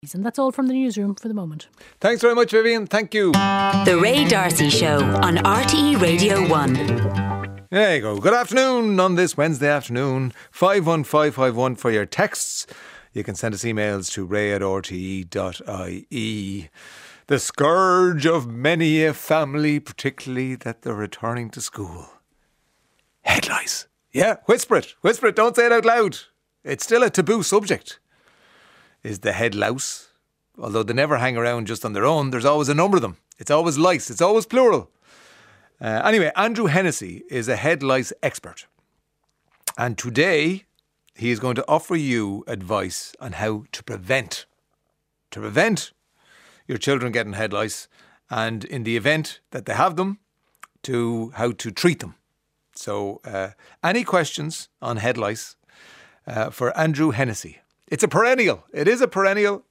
And that's all from the newsroom for the moment. Thanks very much, Vivian. Thank you. The Ray D'Arcy Show on RTE Radio 1. There you go. Good afternoon on this Wednesday afternoon. 51551 for your texts. You can send us emails to ray@rte.ie. The scourge of many a family, particularly that they're returning to school. Head lice. Yeah, whisper it. Whisper it. Don't say it out loud. It's still a taboo subject. Is the head louse. Although they never hang around just on their own, there's always a number of them. It's always lice. It's always plural. Anyway, Andrew Hennessy is a head lice expert. And today, he is going to offer you advice on how to prevent your children getting head lice, and in the event that they have them, to how to treat them. So, any questions on head lice for Andrew Hennessy? It's a perennial. It is a perennial.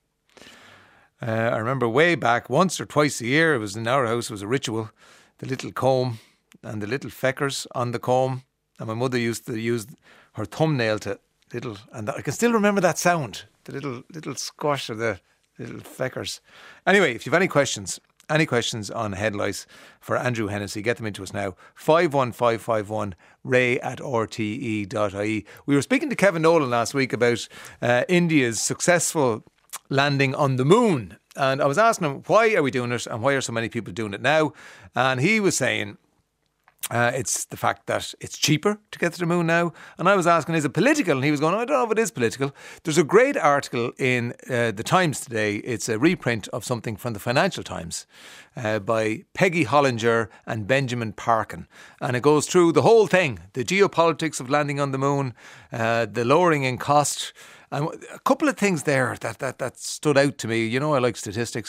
I remember way back, once or twice a year, it was in our house, it was a ritual. The little comb and the little feckers on the comb. And my mother used to use her thumbnail to and I can still remember that sound. The little squash of the little feckers. Anyway, if you have any questions on head lice for Andrew Hennessy, get them into us now. 51551 ray@rte.ie. We were speaking to Kevin Nolan last week about India's successful landing on the moon. And I was asking him, why are we doing it and why are so many people doing it now? And he was saying it's the fact that it's cheaper to get to the moon now. And I was asking, is it political? And he was going, I don't know if it is political. There's a great article in the Times today. It's a reprint of something from the Financial Times by Peggy Hollinger and Benjamin Parkin. And it goes through the whole thing, the geopolitics of landing on the moon, the lowering in cost. And a couple of things there that stood out to me. You know, I like statistics.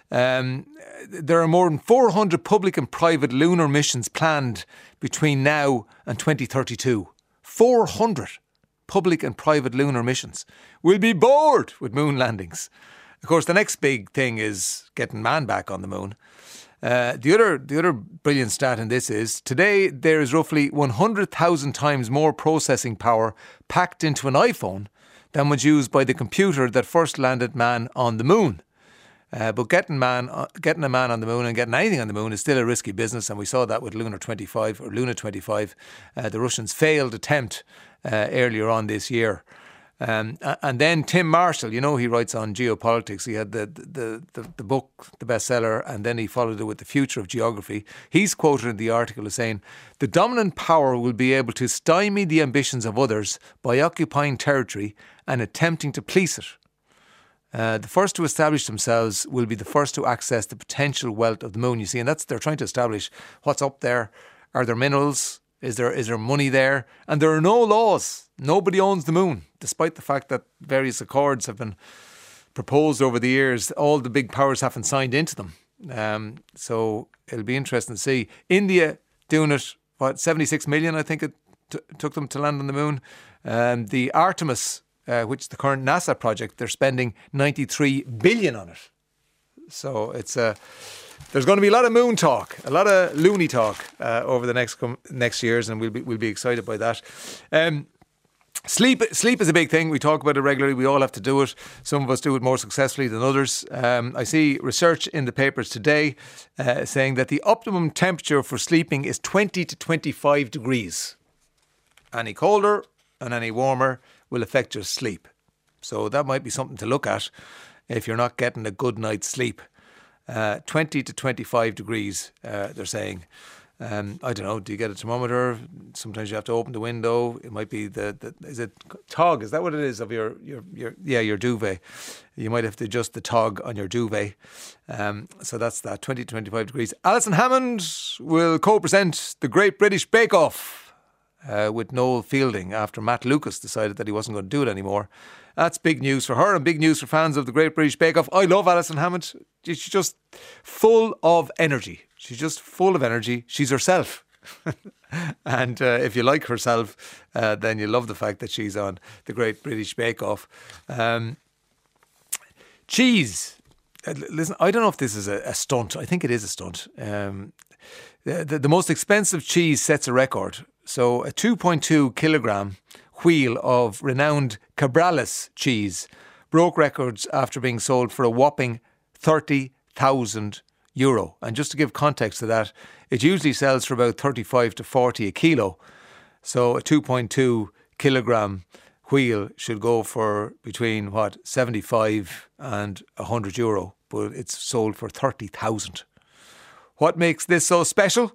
There are more than 400 public and private lunar missions planned between now and 2032. 400 public and private lunar missions. We'll be bored with moon landings. Of course, the next big thing is getting man back on the moon. The other brilliant stat in this is today there is roughly 100,000 times more processing power packed into an iPhone than was used by the computer that first landed man on the moon. But getting a man on the moon and getting anything on the moon is still a risky business, and we saw that with Luna 25. The Russians' failed attempt earlier on this year. And then Tim Marshall, you know, he writes on geopolitics. He had the book, the bestseller, and then he followed it with The Future of Geography. He's quoted in the article as saying, the dominant power will be able to stymie the ambitions of others by occupying territory and attempting to police it. The first to establish themselves will be the first to access the potential wealth of the moon. You see, and they're trying to establish what's up there. Are there minerals? Is there money there? And there are no laws. Nobody owns the moon, despite the fact that various accords have been proposed over the years. All the big powers haven't signed into them. So it'll be interesting to see. India doing it, 76 million, I think it took them to land on the moon. The Artemis, which is the current NASA project, they're spending 93 billion on it. So it's there's going to be a lot of moon talk, a lot of loony talk over the next years, and we'll be excited by that. Sleep is a big thing. We talk about it regularly. We all have to do it. Some of us do it more successfully than others. I see research in the papers today saying that the optimum temperature for sleeping is 20 to 25 degrees. Any colder and any warmer will affect your sleep. So that might be something to look at if you're not getting a good night's sleep. 20 to 25 degrees, they're saying. I don't know, do you get a thermometer? Sometimes you have to open the window. It might be is it tog? Is that what it is of your duvet? You might have to adjust the tog on your duvet. So that's that, 20 to 25 degrees. Alison Hammond will co-present the Great British Bake Off with Noel Fielding after Matt Lucas decided that he wasn't going to do it anymore. That's big news for her and big news for fans of the Great British Bake Off. I love Alison Hammond. She's just full of energy. She's herself. And if you like herself, then you love the fact that she's on the Great British Bake Off. Cheese. Listen, I don't know if this is a stunt. I think it is a stunt. The most expensive cheese sets a record. So a 2.2 kilogram wheel of renowned Cabrales cheese broke records after being sold for a whopping €30,000. And just to give context to that, it usually sells for about 35 to 40 a kilo. So a 2.2 kilogram wheel should go for between 75 and €100, but it's sold for 30,000. What makes this so special?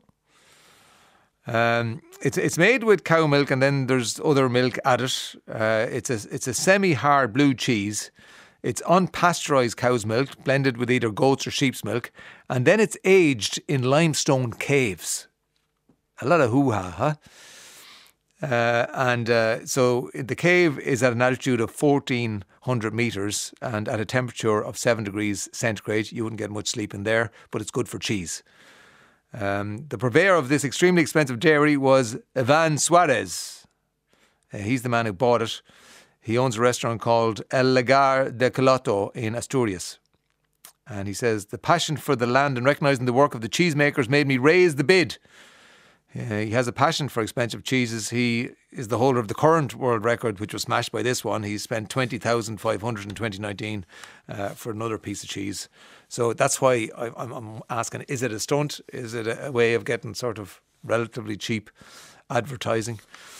It's made with cow milk, and then there's other milk added. It's a semi-hard blue cheese. It's unpasteurised cow's milk, blended with either goat's or sheep's milk, and then it's aged in limestone caves. A lot of hoo-ha, huh? So the cave is at an altitude of 1,400 metres and at a temperature of 7 degrees centigrade. You wouldn't get much sleep in there, but it's good for cheese. The purveyor of this extremely expensive dairy was Ivan Suarez. He's the man who bought it. He owns a restaurant called El Lagar de Coloto in Asturias. And he says, the passion for the land and recognising the work of the cheesemakers made me raise the bid. He has a passion for expensive cheeses. He is the holder of the current world record, which was smashed by this one. He spent $20,500 in 2019 for another piece of cheese. So that's why I'm asking, is it a stunt? Is it a way of getting sort of relatively cheap advertising?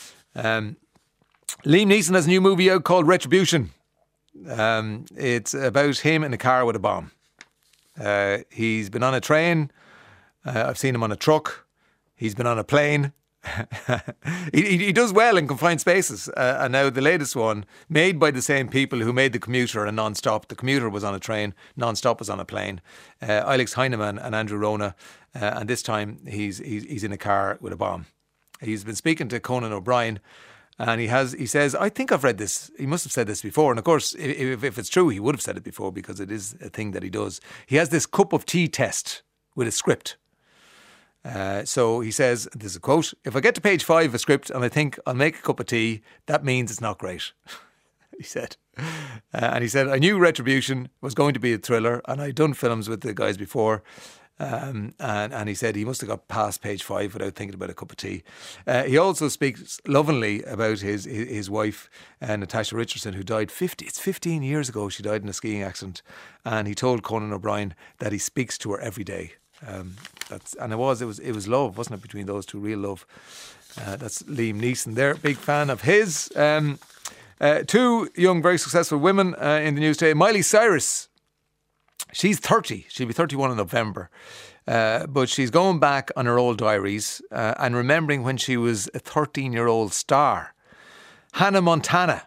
Liam Neeson has a new movie out called Retribution. It's about him in a car with a bomb. He's been on a train. I've seen him on a truck. He's been on a plane. he does well in confined spaces. And now the latest one, made by the same people who made The Commuter and Non-Stop. The Commuter was on a train, Non-Stop was on a plane. Alex Heinemann and Andrew Rona. And this time he's in a car with a bomb. He's been speaking to Conan O'Brien. And he says, I think I've read this. He must have said this before. And of course, if it's true, he would have said it before because it is a thing that he does. He has this cup of tea test with a script. So he says, there's a quote, if I get to page 5 of a script and I think I'll make a cup of tea, that means it's not great, he said. And he said, I knew Retribution was going to be a thriller and I'd done films with the guys before. And he said he must have got past page 5 without thinking about a cup of tea. He also speaks lovingly about his wife, Natasha Richardson, who died 15 years ago. She died in a skiing accident. And he told Conan O'Brien that he speaks to her every day. It was love, wasn't it, between those two, real love. That's Liam Neeson there, big fan of his. Two young, very successful women in the news today. Miley Cyrus, she's 30, she'll be 31 in November, but she's going back on her old diaries and remembering when she was a 13-year-old star. Hannah Montana,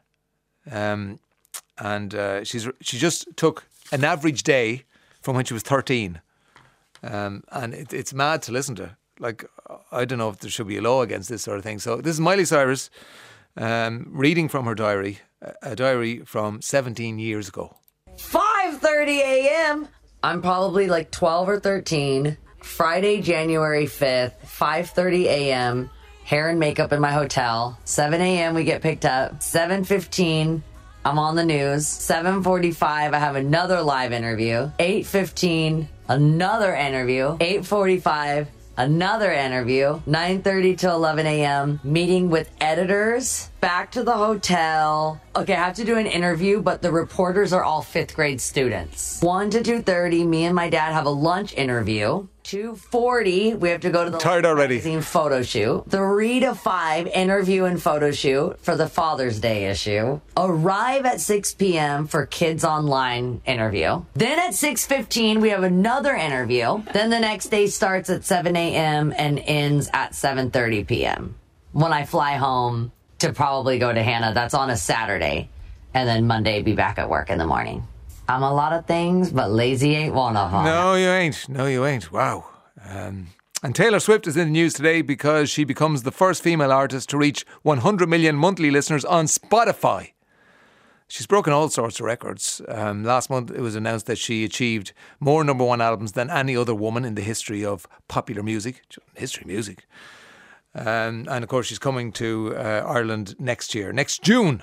she just took an average day from when she was 13. And it's mad to listen to. Like, I don't know if there should be a law against this sort of thing. So this is Miley Cyrus reading from her diary, a diary from 17 years ago. 5:30 a.m. I'm probably like 12 or 13. Friday, January 5th, 5:30 a.m. Hair and makeup in my hotel. 7 a.m. we get picked up. 7:15 I'm on the news. 7:45 I have another live interview. 8:15 another interview. 8:45 another interview. 9:30 to 11 a.m. meeting with editors. Back to the hotel. Okay, I have to do an interview, but the reporters are all 5th grade students. 1 to 2:30, me and my dad have a lunch interview. 2:40, we have to go to the magazine photo shoot. 3 to 5, interview and photo shoot for the Father's Day issue. Arrive at 6 p.m. for Kids Online interview. Then at 6:15, we have another interview. Then the next day starts at 7 a.m. and ends at 7:30 p.m. When I fly home to probably go to Hannah, that's on a Saturday. And then Monday, be back at work in the morning. I'm a lot of things, but lazy ain't one of them. No, you ain't. Wow. And Taylor Swift is in the news today because she becomes the first female artist to reach 100 million monthly listeners on Spotify. She's broken all sorts of records. Last month it was announced that she achieved more number one albums than any other woman in the history of popular music. And of course she's coming to Ireland next June.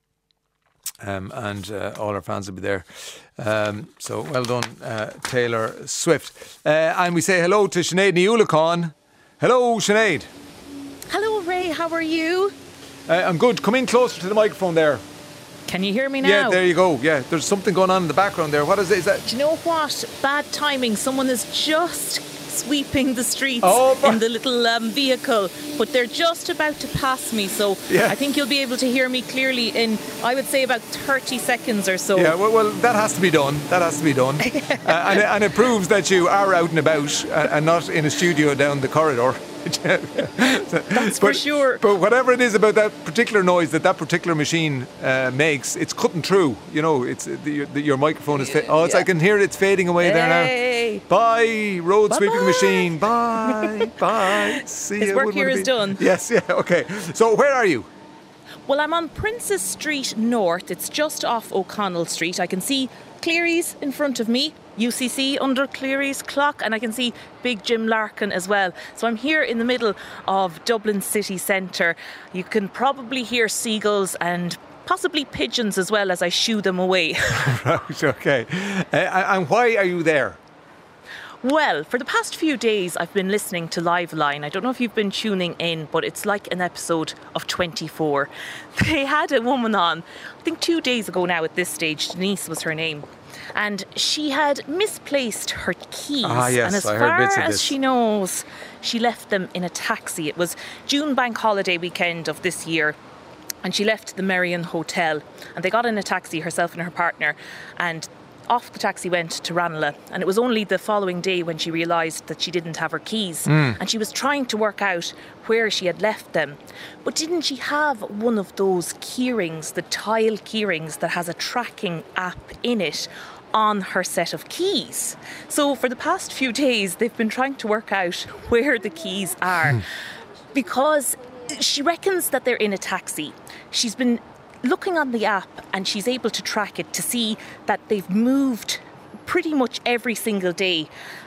And all our fans will be there. So well done, Taylor Swift. And we say hello to Sinead Ní Uallacháin. Hello, Sinead. Hello, Ray. How are you? I'm good. Come in closer to the microphone there. Can you hear me now? Yeah, there you go. Yeah, there's something going on in the background there. What is it? Is that? Do you know what? Bad timing. Someone is just sweeping the streets Oh, in the little vehicle, but they're just about to pass me, so Yeah. I think you'll be able to hear me clearly in, I would say, about 30 seconds or so. Yeah, well, that has to be done. That has to be done. And it proves that you are out and about and not in a studio down the corridor. That's for sure. But whatever it is about that particular noise that particular machine makes, it's cutting through. You know, it's your microphone is. I can hear it's fading away there Hey. now. Bye, road sweeping Bye-bye. machine. Bye, bye. See His ya. work Wouldn't here it is be- done. Yes, yeah, okay. So where are you? Well, I'm on Princess Street North. It's just off O'Connell Street. I can see Cleary's in front of me, UCC under Cleary's clock, and I can see Big Jim Larkin as well. So I'm here in the middle of Dublin city centre. You can probably hear seagulls and possibly pigeons as well as I shoo them away. Right, okay. And why are you there? Well, for the past few days, I've been listening to Live Line. I don't know if you've been tuning in, but it's like an episode of 24. They had a woman on, I think 2 days ago now at this stage, Denise was her name, and she had misplaced her keys. Yes, and as I heard far bits of as this. she knows, she left them in a taxi. It was June bank holiday weekend of this year. And she left the Merrion Hotel, and they got in a taxi, herself and her partner, and off the taxi went to Ranelagh. And it was only the following day when she realised that she didn't have her keys. And she was trying to work out where she had left them. But didn't she have one of those keyrings, the tile keyrings that has a tracking app in it, on her set of keys? So for the past few days, they've been trying to work out where the keys are. Because she reckons that they're in a taxi. She's been looking on the app and she's able to track it to see that they've moved pretty much every single day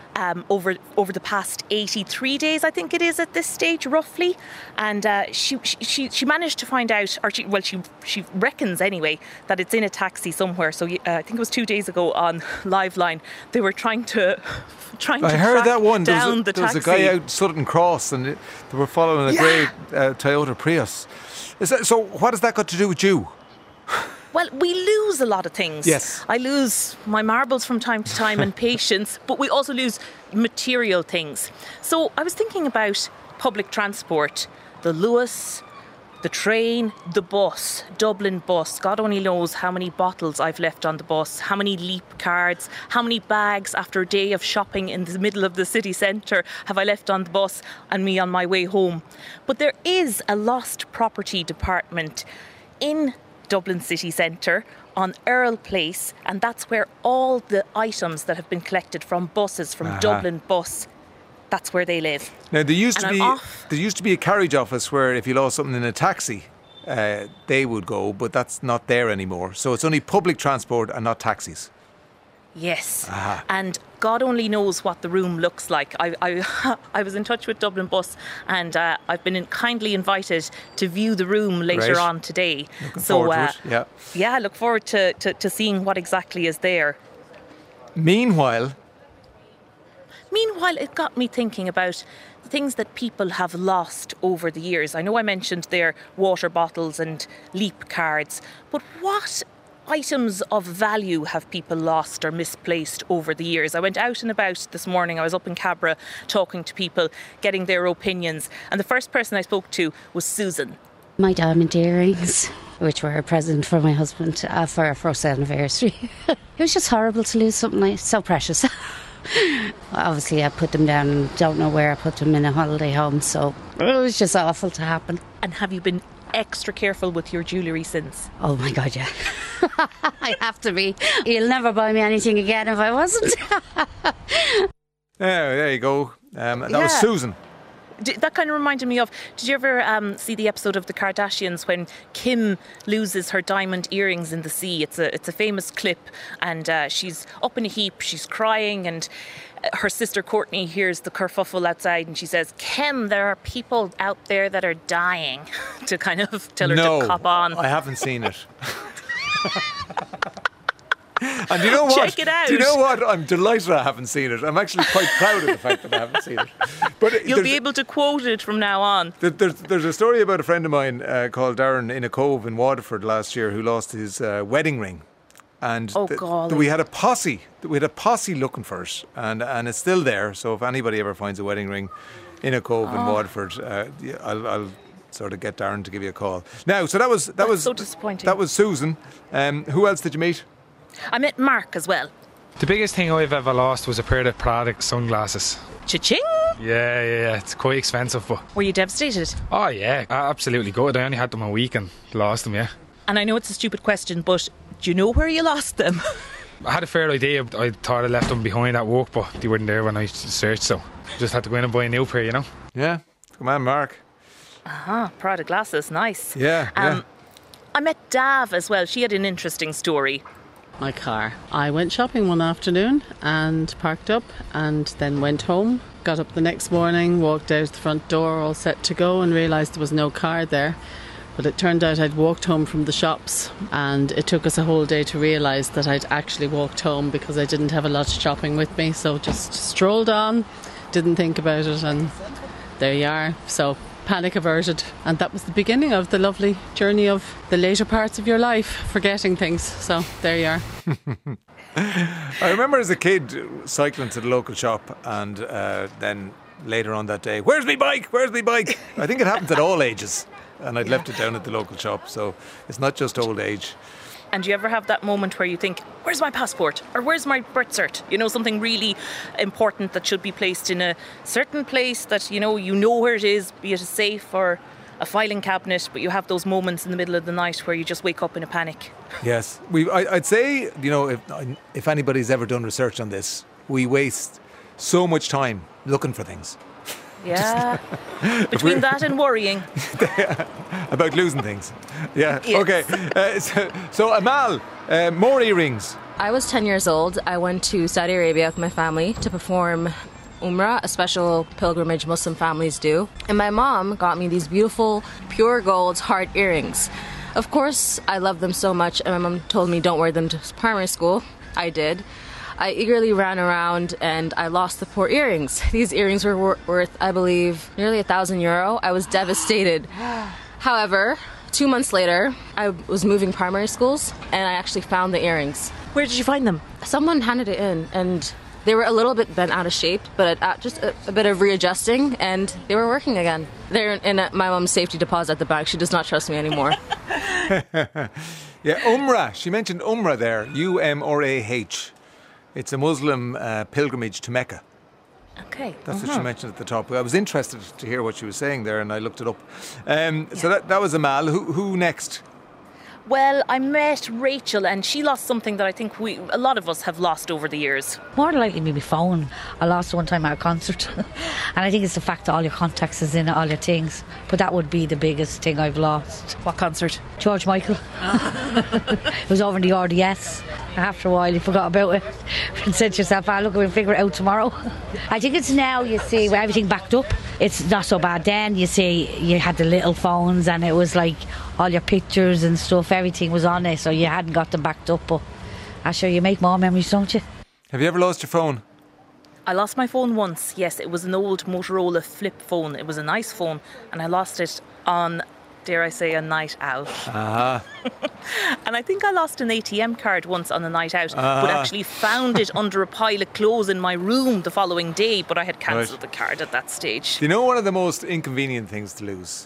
over the past 83 days, I think it is at this stage, roughly. And she managed to find out, or she reckons anyway, that it's in a taxi somewhere. So I think it was 2 days ago on Live Line, they were trying to I heard track that one. down There the was taxi. a guy out Sutton Cross and they were following a grey Toyota Prius. So what has that got to do with you? Well, we lose a lot of things. Yes. I lose my marbles from time to time and patience, but we also lose material things. So I was thinking about public transport, the Luas, the train, the bus, Dublin bus. God only knows how many bottles I've left on the bus, how many Leap cards, how many bags after a day of shopping in the middle of the city centre have I left on the bus and me on my way home. But there is a lost property department in Dublin city centre on Earl Place, and that's where all the items that have been collected from buses, from Dublin Bus, that's where they live. Now there used And to be a carriage office where if you lost something in a taxi, they would go, but that's not there anymore. So it's only public transport and not taxis. Yes, and God only knows what the room looks like. I was in touch with Dublin Bus, and I've been kindly invited to view the room later Great. on today. Looking forward to it, yeah, I look forward to seeing what exactly is there. Meanwhile, It got me thinking about the things that people have lost over the years. I know I mentioned their water bottles and Leap cards, but what items of value have people lost or misplaced over the years? I went out and about this morning. I was up in Cabra talking to people, getting their opinions. And the first person I spoke to was Susan. My diamond earrings, which were a present for my husband for our first anniversary. It was just horrible to lose something like so precious. Obviously I put them down and don't know where I put them in a holiday home, so it was just awful to happen. And have you been extra careful with your jewellery since? Oh my God, yeah. I have to be. You'll never buy me anything again if I wasn't. there you go. That was Susan. That kind of reminded me of, did you ever see the episode of The Kardashians when Kim loses her diamond earrings in the sea? It's a famous clip, and she's up in a heap, she's crying, and her sister Courtney hears the kerfuffle outside and she says, Kim, there are people out there that are dying, to kind of tell her to cop on. I haven't seen it. And do you know what? Check it out. Do you know what? I'm delighted I haven't seen it. I'm actually quite proud of the fact that I haven't seen it. But You'll be able to quote it from now on. There's a story about a friend of mine called Darren in a cove in Waterford last year who lost his wedding ring. And we had a posse. We had a posse looking for it, and it's still there. So if anybody ever finds a wedding ring in a cove in Waterford, I'll sort of get Darren to give you a call. Now, so that was so disappointing. That was Susan. Who else did you meet? I met Mark as well. The biggest thing I've ever lost was a pair of Prada sunglasses. Cha-ching! Yeah, it's quite expensive, but... Were you devastated? Oh yeah, absolutely good. I only had them a week and lost them, yeah. And I know it's a stupid question, but do you know where you lost them? I had a fair idea. I thought I left them behind at work, but they weren't there when I searched, so just had to go in and buy a new pair, you know. Yeah, come on, Mark. Prada glasses, nice. Yeah. I met Dav as well. She had an interesting story. My car. I went shopping one afternoon and parked up and then went home. Got up the next morning, walked out the front door all set to go and realised there was no car there. But it turned out I'd walked home from the shops, and it took us a whole day to realise that I'd actually walked home because I didn't have a lot of shopping with me. So just strolled on, didn't think about it, and there you are. So panic averted. And that was the beginning of the lovely journey of the later parts of your life, forgetting things. So there you are. I remember as a kid cycling to the local shop, and then later on that day, where's my bike? I think it happens at all ages. And I'd left it down at the local shop, so it's not just old age. And do you ever have that moment where you think, where's my passport? Or where's my birth cert? You know, something really important that should be placed in a certain place that, you know where it is, be it a safe or a filing cabinet, but you have those moments in the middle of the night where you just wake up in a panic. Yes. I'd say, if anybody's ever done research on this, we waste so much time looking for things. Yeah, between that and worrying. About losing things. Yeah, yes. Okay. So Amal, more earrings. I was 10 years old. I went to Saudi Arabia with my family to perform Umrah, a special pilgrimage Muslim families do. And my mom got me these beautiful, pure gold heart earrings. Of course, I love them so much, and my mom told me don't wear them to primary school. I did. I eagerly ran around and I lost the poor earrings. These earrings were worth, I believe, nearly €1,000. I was devastated. However, 2 months later, I was moving primary schools and I actually found the earrings. Where did you find them? Someone handed it in, and they were a little bit bent out of shape, but just a bit of readjusting, and they were working again. They're in my mom's safety deposit at the bank. She does not trust me anymore. Yeah, Umrah. She mentioned Umrah there. UMRAH. It's a Muslim pilgrimage to Mecca. Okay. That's what she mentioned at the top. I was interested to hear what she was saying there, and I looked it up. So that was Amal. Who next? Well, I met Rachel, and she lost something that I think a lot of us have lost over the years. More than likely, maybe phone. I lost one time at a concert. And I think it's the fact that all your contacts is in it, all your things. But that would be the biggest thing I've lost. What concert? George Michael. It was over in the RDS. After a while, you forgot about it. And said to yourself, look, we'll figure it out tomorrow. I think it's now, you see, with everything backed up, it's not so bad. Then, you see, you had the little phones, and it was like all your pictures and stuff, everything was on it, so you hadn't got them backed up. But I'm sure you make more memories, don't you? Have you ever lost your phone? I lost my phone once, yes. It was an old Motorola flip phone. It was a nice phone, and I lost it on, dare I say, a night out. And I think I lost an ATM card once on a night out, but actually found it under a pile of clothes in my room the following day, but I had cancelled the card at that stage. Do you know one of the most inconvenient things to lose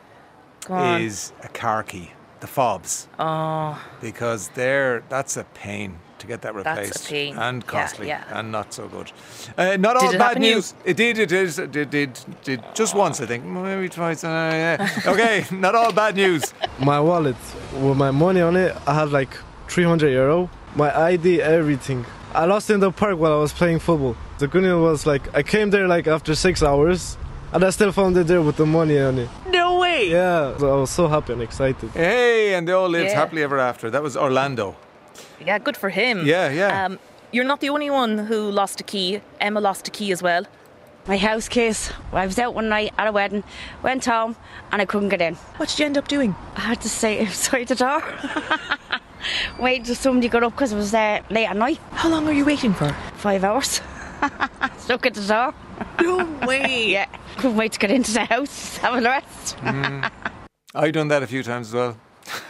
is a car key, the fobs. Oh. Because that's a pain to get that replaced. That's a pain. And costly, yeah. and not so good. Not all bad news. It did just once, I think. Maybe twice. Okay, not all bad news. My wallet with my money on it, I had like €300. My ID, everything. I lost it in the park while I was playing football. The good news was I came there after 6 hours, and I still found it there with the money on it. No way! Yeah, so I was so happy and excited. Hey, and they all lived happily ever after. That was Orlando. Yeah, good for him. Yeah. You're not the only one who lost a key. Emma lost a key as well. My house keys. I was out one night at a wedding, went home, and I couldn't get in. What did you end up doing? I had to stay outside the door. Waiting till somebody got up because it was late at night. How long are you waiting for? 5 hours. Stuck at the door. No way. Yeah. Couldn't wait to get into the house, have a rest. I've done that a few times as well.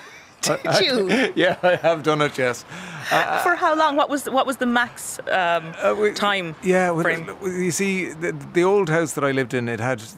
Did you? Yeah, I have done it, yes. For how long? What was the max time frame? You see, the old house that I lived in, it had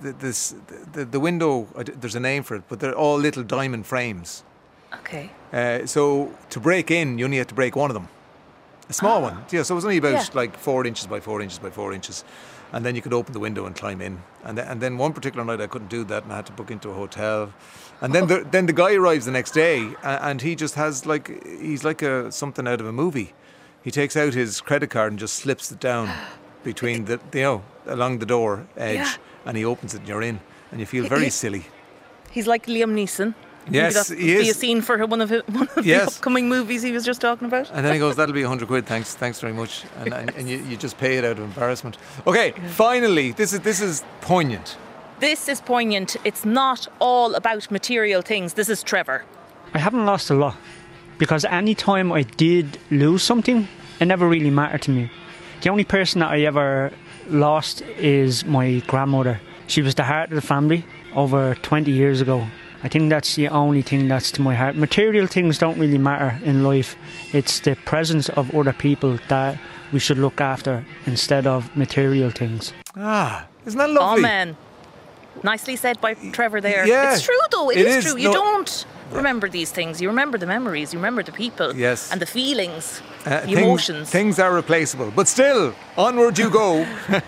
the window, there's a name for it, but they're all little diamond frames. Okay. So to break in, you only had to break one of them. A small one. Yeah, so it was only about like 4 inches by 4 inches by 4 inches. And then you could open the window and climb in. And then one particular night I couldn't do that and I had to book into a hotel. And then the guy arrives the next day and he just has he's like something out of a movie. He takes out his credit card and just slips it down between along the door edge, and he opens it and you're in. And you feel very silly. He's like Liam Neeson. Yes, he is. Be a scene for one of the upcoming movies he was just talking about. And then he goes, that'll be 100 quid, thanks very much. And you just pay it out of embarrassment. Okay, finally, this is poignant. This is poignant. It's not all about material things. This is Trevor. I haven't lost a lot, because any time I did lose something, it never really mattered to me. The only person that I ever lost is my grandmother. She was the heart of the family over 20 years ago. I think that's the only thing that's to my heart. Material things don't really matter in life. It's the presence of other people that we should look after instead of material things. Isn't that lovely? Amen. Nicely said by Trevor there. Yeah, it's true though. It is true. You No. don't remember these things. You remember the memories. You remember the people. Yes. And the feelings. The emotions. Things are replaceable. But still, onward you go.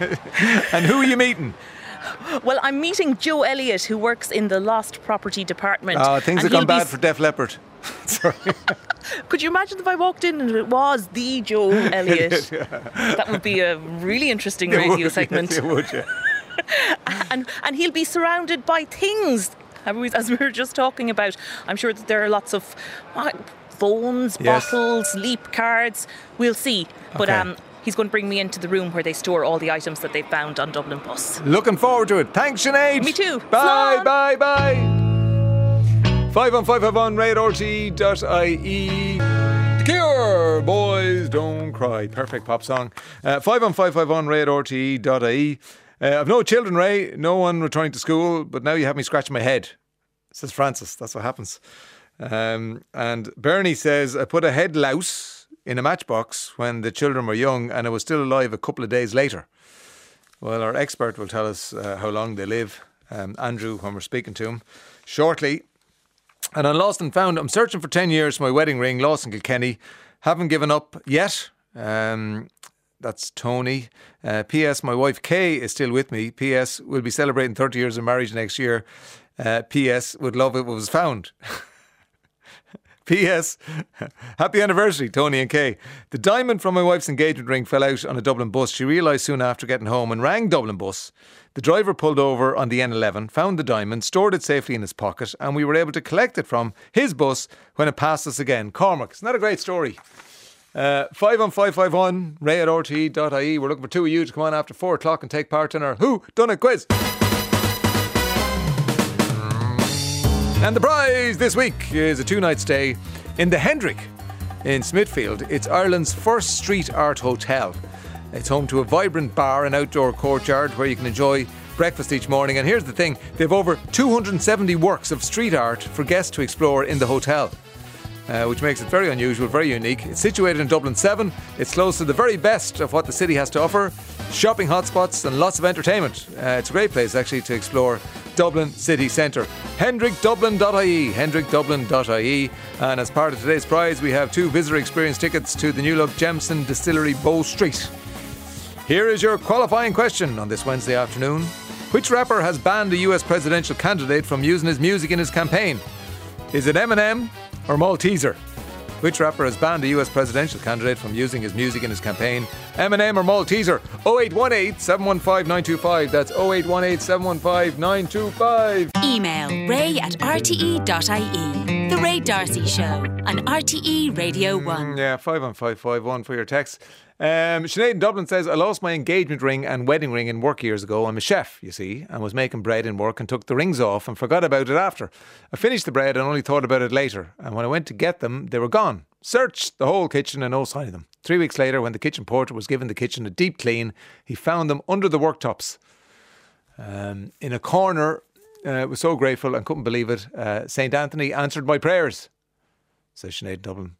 And who are you meeting? Well, I'm meeting Joe Elliott, who works in the Lost Property Department. Things have gone bad for Def Leppard. Sorry. Could you imagine if I walked in and it was the Joe Elliott? That would be a really interesting radio segment. Yes, it would, yeah. And he'll be surrounded by things, as we were just talking about. I'm sure that there are lots of phones, bottles, leap cards. We'll see. But he's going to bring me into the room where they store all the items that they found on Dublin Bus. Looking forward to it. Thanks, Sinead. Me too. Bye. 51551 RTE.ie. The Cure, Boys Don't Cry. Perfect pop song. 51551 RTE.ie. I've no children, Ray. No one returning to school, but now you have me scratching my head. Says Francis. That's what happens. And Bernie says, I put a head louse in a matchbox when the children were young and it was still alive a couple of days later. Well, our expert will tell us how long they live, Andrew, when we're speaking to him shortly. And on Lost and Found, I'm searching for 10 years for my wedding ring, Lost in Kilkenny. Haven't given up yet. That's Tony. P.S. My wife Kay is still with me. P.S. We'll be celebrating 30 years of marriage next year. P.S. Would love it was found. P.S. Happy anniversary, Tony and Kay. The diamond from my wife's engagement ring fell out on a Dublin bus. She realised soon after getting home and rang Dublin Bus. The driver pulled over on the N11, found the diamond, stored it safely in his pocket, and we were able to collect it from his bus when it passed us again. Cormac, isn't that a great story? 51551 ray@rte.ie. We're looking for two of you to come on after 4 o'clock and take part in our Who Done It quiz. And the prize this week is a 2-night stay in the Hendrick in Smithfield. It's Ireland's first street art hotel. It's home to a vibrant bar and outdoor courtyard where you can enjoy breakfast each morning. And here's the thing, they've over 270 works of street art for guests to explore in the hotel. Which makes it very unusual, very unique. It's situated in Dublin 7. It's close to the very best of what the city has to offer. Shopping hotspots and lots of entertainment. It's a great place actually to explore Dublin city centre. HendrickDublin.ie, HendrickDublin.ie. And as part of today's prize, we have 2 visitor experience tickets to the new look Jameson Distillery Bow Street. Here is your qualifying question on this Wednesday afternoon. Which rapper has banned a US presidential candidate from using his music in his campaign? Is it Eminem or Malteser? Which rapper has banned a US presidential candidate from using his music in his campaign? Eminem or Malteser? 0818 715 925. That's 0818 715 925. Email ray@rte.ie. The Ray D'Arcy Show on RTE Radio 1. Yeah, 51551 for your text. Sinead in Dublin says, I lost my engagement ring and wedding ring in work years ago. I'm a chef, you see, and was making bread in work and took the rings off and forgot about it after. I finished the bread and only thought about it later. And when I went to get them, they were gone. Searched the whole kitchen and no sign of them. 3 weeks later, when the kitchen porter was given the kitchen a deep clean, he found them under the worktops. In a corner, was so grateful and couldn't believe it. St. Anthony answered my prayers, says Sinead Dublin.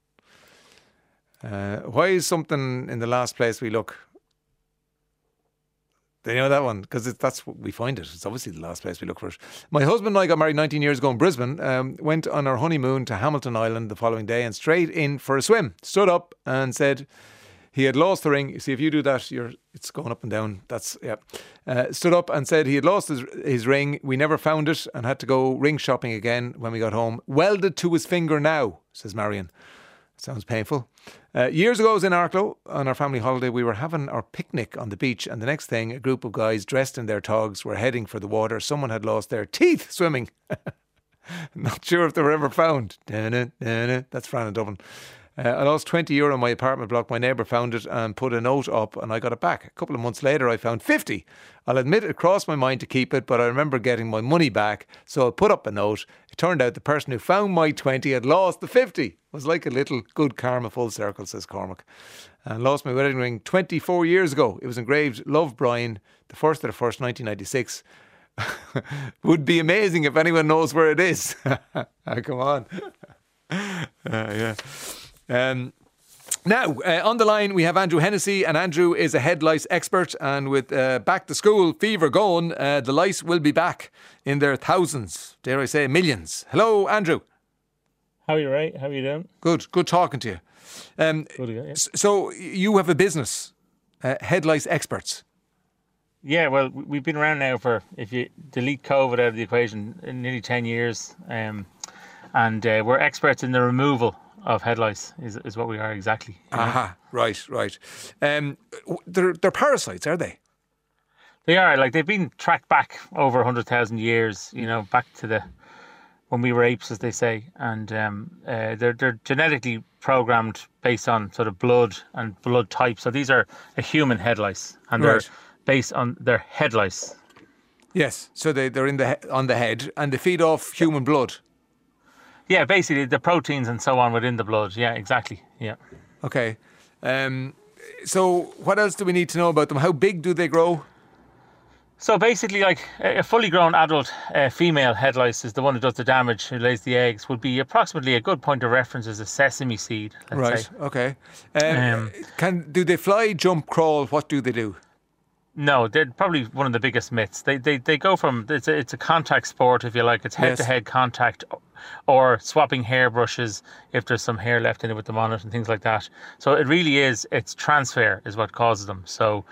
Why is something in the last place we look? Do you know that one? Because that's what we find it. It's obviously the last place we look for it. My husband and I got married 19 years ago in Brisbane. Went on our honeymoon to Hamilton Island the following day and straight in for a swim. Stood up and said he had lost the ring. You see, if you do that, it's going up and down. That's, yeah. Stood up and said he had lost his ring. We never found it and had to go ring shopping again when we got home. Welded to his finger now, says Marion. Sounds painful. Years ago, I was in Arklow on our family holiday. We were having our picnic on the beach, and the next thing, a group of guys dressed in their togs were heading for the water. Someone had lost their teeth swimming. Not sure if they were ever found. That's Fran in Dublin. I lost €20 in my apartment block. My neighbour found it and put a note up, and I got it back. A couple of months later, I found 50. I'll admit it crossed my mind to keep it, but I remember getting my money back, so I put up a note. It turned out the person who found my 20 had lost the 50. It was like a little good karma full circle, says Cormac. And lost my wedding ring 24 years ago. It was engraved, Love, Brian, the 1st of the 1st, 1996. Would be amazing if anyone knows where it is. Come on. Yeah. Now, on the line, we have Andrew Hennessy, and Andrew is a head lice expert. And with back to school fever going, the lice will be back in their thousands, dare I say millions. Hello, Andrew. How are you, Ray? How are you doing? Good talking to you. Good again, yeah. So, you have a business, Head Lice Experts. Yeah, well, we've been around now for, if you delete COVID out of the equation, nearly 10 years. And we're experts in the removal of head lice, is what we are exactly. Aha, right. They're parasites, are they? They are. Like, they've been tracked back over 100,000 years, back to when we were apes, as they say. And they're genetically programmed based on sort of blood and blood type. So these are a human head lice, and they're based on their head lice. Yes, so they're on the head, and they feed off human blood. Yeah, basically the proteins and so on within the blood. Yeah, exactly. Yeah. Okay. So what else do we need to know about them? How big do they grow? So basically, like a fully grown adult female head lice is the one who does the damage, who lays the eggs, would be approximately, a good point of reference is a sesame seed, let's say. Okay. Do they fly, jump, crawl? What do they do? No, they're probably one of the biggest myths. They go from, it's a contact sport, if you like. It's head-to-head contact, or swapping hairbrushes if there's some hair left in it with them on it and things like that. So it really is, it's transfer is what causes them. So,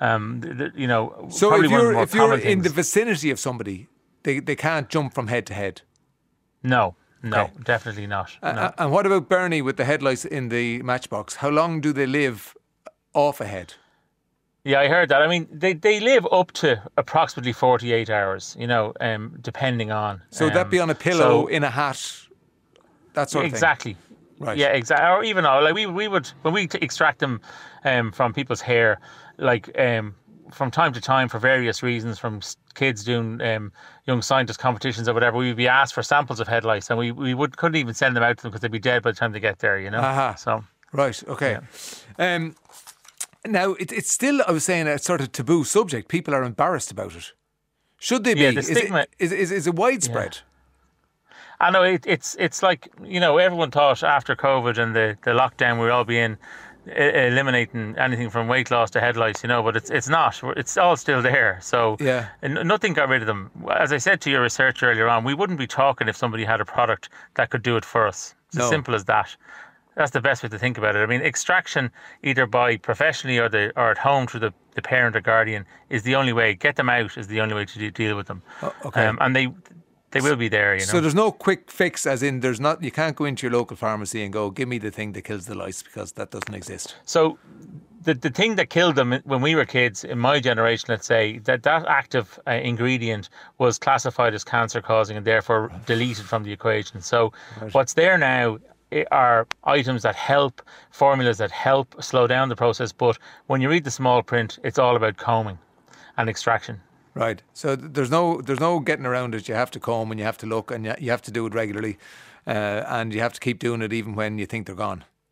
So if you're in the vicinity of somebody, they can't jump from head to head? No, definitely not. No. And what about Bernie with the head lice in the matchbox? How long do they live off a head? Yeah, I heard that. I mean, they live up to approximately 48 hours, depending on. So would that be on a pillow, in a hat, that sort of thing? Exactly. Right. Yeah, exactly. Or even, like we would, when we extract them from people's hair, like from time to time for various reasons, from kids doing young scientist competitions or whatever, we would be asked for samples of head lice, and we couldn't even send them out to them because they'd be dead by the time they get there, Aha. So. Right, okay. Yeah. Now, it's still, I was saying, a sort of taboo subject. People are embarrassed about it. Should they be? Yeah, the stigma is it widespread? Yeah. I know, it's like, everyone thought after COVID and the lockdown we'd all be eliminating anything from weight loss to head lice, but it's not. It's all still there. So nothing got rid of them. As I said to your research earlier on, we wouldn't be talking if somebody had a product that could do it for us. It's as simple as that. That's the best way to think about it. I mean, extraction, either by professionally or at home through the parent or guardian, is the only way. Get them out is the only way to deal with them. Okay. And they will be there, So there's no quick fix, as in you can't go into your local pharmacy and go, give me the thing that kills the lice, because that doesn't exist. So the thing that killed them when we were kids, in my generation, let's say, that active ingredient was classified as cancer causing and therefore deleted from the equation. So what's there now are items that help, formulas that help slow down the process, but when you read the small print, it's all about combing and extraction. Right. So there's no getting around it. You have to comb and you have to look, and you have to do it regularly, and you have to keep doing it even when you think they're gone.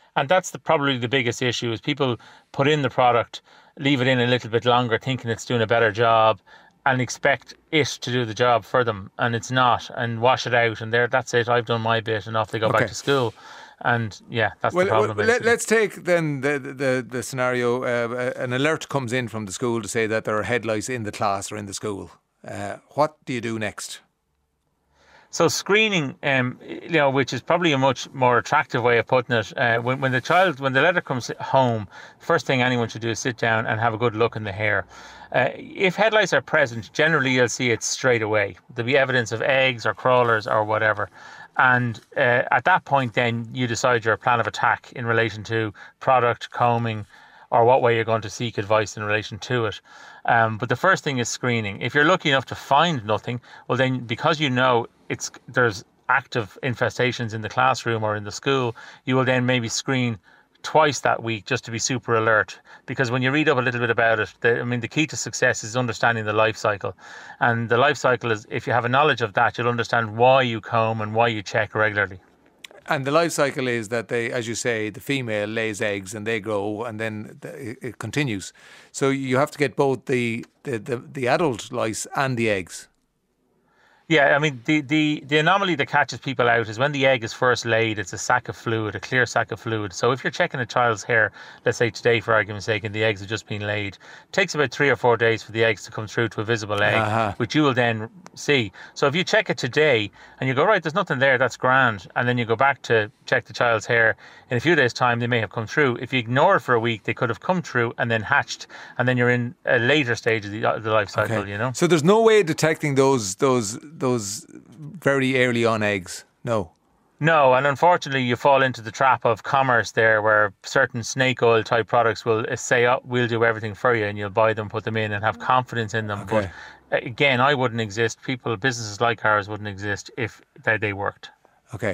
And that's probably the biggest issue, is people put in the product, leave it in a little bit longer, thinking it's doing a better job, and expect it to do the job for them, and it's not, and wash it out, and that's it, I've done my bit, and off they go back to school. And yeah, that's the problem. Let's take then the scenario. An alert comes in from the school to say that there are head lice in the class or in the school. What do you do next? So screening, which is probably a much more attractive way of putting it, when the letter comes home, first thing anyone should do is sit down and have a good look in the hair. If head lice are present, generally you'll see it straight away. There'll be evidence of eggs or crawlers or whatever. And at that point, then you decide your plan of attack in relation to product, combing, or what way you're going to seek advice in relation to it. But the first thing is screening. If you're lucky enough to find nothing, well then, because you know there's active infestations in the classroom or in the school, you will then maybe screen twice that week just to be super alert. Because when you read up a little bit about it, the key to success is understanding the life cycle. And the life cycle is, if you have a knowledge of that, you'll understand why you comb and why you check regularly. And the life cycle is that they, as you say, the female lays eggs and they grow, and then it continues. So you have to get both the adult lice and the eggs. Yeah, the anomaly that catches people out is when the egg is first laid, it's a sac of fluid, a clear sac of fluid. So if you're checking a child's hair, let's say today for argument's sake, and the eggs have just been laid, it takes about 3 or 4 days for the eggs to come through to a visible egg, which you will then see. So if you check it today and you go, right, there's nothing there, that's grand, and then you go back to check the child's hair, in a few days' time they may have come through. If you ignore it for a week, they could have come through and then hatched, and then you're in a later stage of the life cycle, you know. So there's no way of detecting those very early on eggs? No, and unfortunately you fall into the trap of commerce there, where certain snake oil type products will say, oh, we'll do everything for you, and you'll buy them, put them in and have confidence in them. But again, I wouldn't exist. Businesses like ours wouldn't exist if they worked. Okay.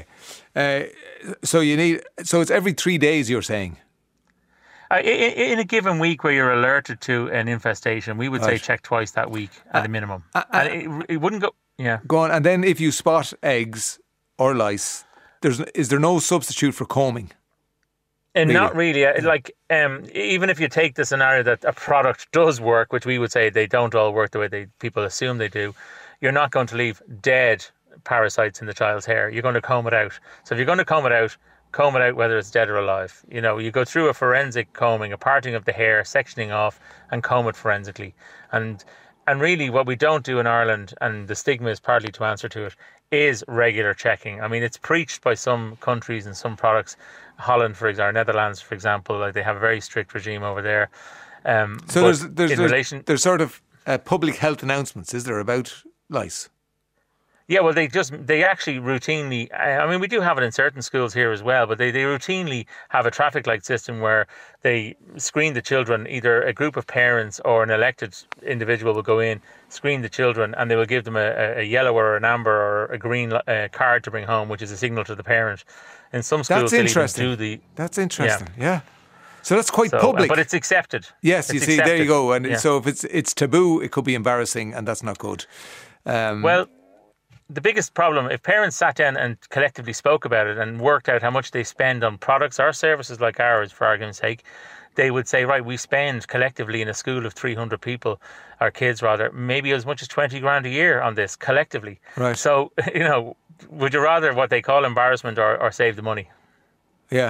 So it's every 3 days, you're saying? In a given week where you're alerted to an infestation, we would say check twice that week at a minimum. And it wouldn't go... Yeah. Go on. And then if you spot eggs or lice, is there no substitute for combing? And not really. Even if you take the scenario that a product does work, which we would say they don't all work the way people assume they do, you're not going to leave dead parasites in the child's hair. You're going to comb it out. So if you're going to comb it out whether it's dead or alive. You know, you go through a forensic combing, a parting of the hair, sectioning off, and comb it forensically. And really what we don't do in Ireland, and the stigma is partly to answer to it, is regular checking. I mean, it's preached by some countries and some products. Holland, for example, or Netherlands, for example, they have a very strict regime over there. So there's sort of public health announcements, is there, about lice? Yeah, well, they actually routinely, we do have it in certain schools here as well, but they routinely have a traffic light system where they screen the children. Either a group of parents or an elected individual will go in, screen the children, and they will give them a yellow or an amber or a green card to bring home, which is a signal to the parent. In some schools, That's interesting, yeah. So that's quite public. But it's accepted. Yes, you see, there you go. And so if it's taboo, it could be embarrassing, and that's not good. Well, the biggest problem, if parents sat down and collectively spoke about it and worked out how much they spend on products or services like ours, for argument's sake, they would say, right, we spend collectively in a school of 300 people, our kids rather, maybe as much as 20 grand a year on this collectively. Right. So, would you rather what they call embarrassment or save the money? Yeah.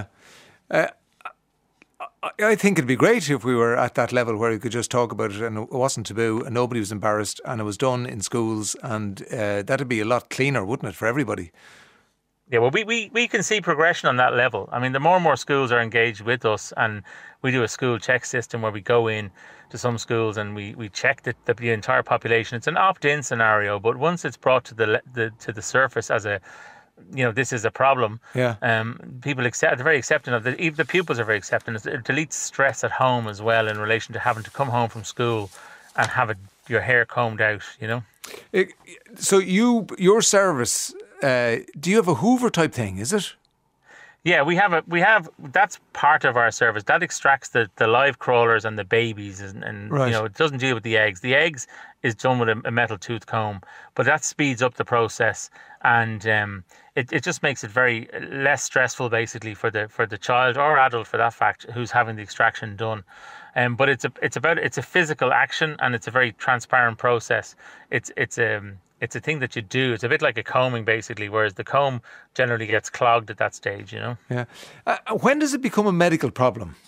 I think it'd be great if we were at that level where we could just talk about it and it wasn't taboo and nobody was embarrassed and it was done in schools, and that'd be a lot cleaner, wouldn't it, for everybody? Yeah, well, we can see progression on that level. I mean, the more and more schools are engaged with us, and we do a school check system where we go in to some schools and we check the entire population. It's an opt-in scenario, but once it's brought to the surface as a, this is a problem. Yeah. People they're very accepting of it. Even the pupils are very accepting. It deletes stress at home as well in relation to having to come home from school and have your hair combed out. So your service, do you have a Hoover type thing? Is it? Yeah, we have. That's part of our service. That extracts the live crawlers and the babies, and right. It doesn't deal with the eggs. The eggs is done with a metal tooth comb, but that speeds up the process, and it just makes it very less stressful, basically, for the child or adult, for that fact, who's having the extraction done. But it's a physical action, and it's a very transparent process. It's a thing that you do. It's a bit like a combing, basically, whereas the comb generally gets clogged at that stage, you know. Yeah. When does it become a medical problem?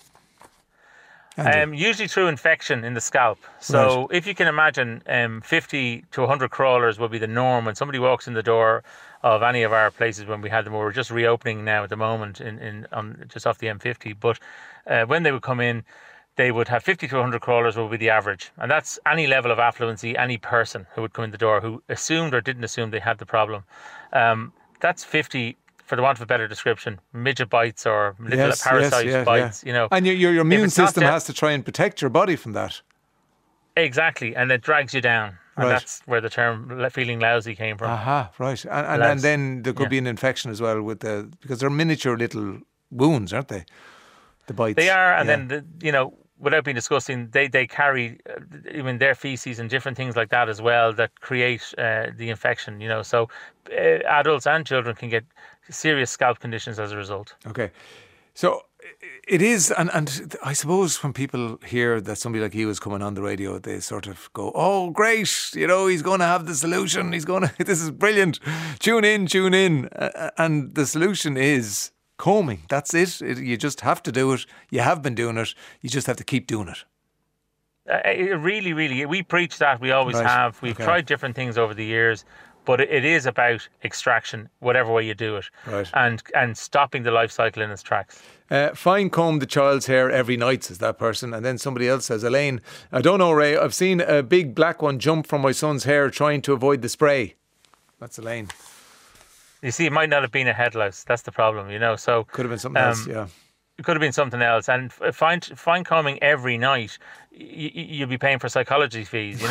Usually through infection in the scalp. So if you can imagine, 50 to 100 crawlers will be the norm when somebody walks in the door of any of our places when we had them. We're just reopening now at the moment just off the M50. But when they would come in, they would have 50 to 100 crawlers will be the average. And that's any level of affluency, any person who would come in the door who assumed or didn't assume they had the problem. That's 50, for the want of a better description, midget bites or little parasite bites, you know. And your immune system has to try and protect your body from that. Exactly, and it drags you down. And that's where the term feeling lousy came from. Aha, right. And then there could be an infection as well because they're miniature little wounds, aren't they? The bites. They are, and then, without being disgusting, they carry even their feces and different things like that as well that create the infection, So adults and children can get serious scalp conditions as a result. Okay. So it is, and I suppose when people hear that somebody like you is coming on the radio, they sort of go, oh, great, he's going to have the solution. This is brilliant. Tune in. And the solution is combing. That's it. You just have to do it. You have been doing it. You just have to keep doing it. Really, really, we preach that. We always have. We've tried different things over the years, but it is about extraction, whatever way you do it, and stopping the life cycle in its tracks. Fine comb the child's hair every night, says that person. And then somebody else says, Elaine, I don't know, Ray, I've seen a big black one jump from my son's hair trying to avoid the spray. That's Elaine. You see, it might not have been a head louse. That's the problem, So could have been something else, yeah. It could have been something else. And fine combing every night, you'll be paying for psychology fees.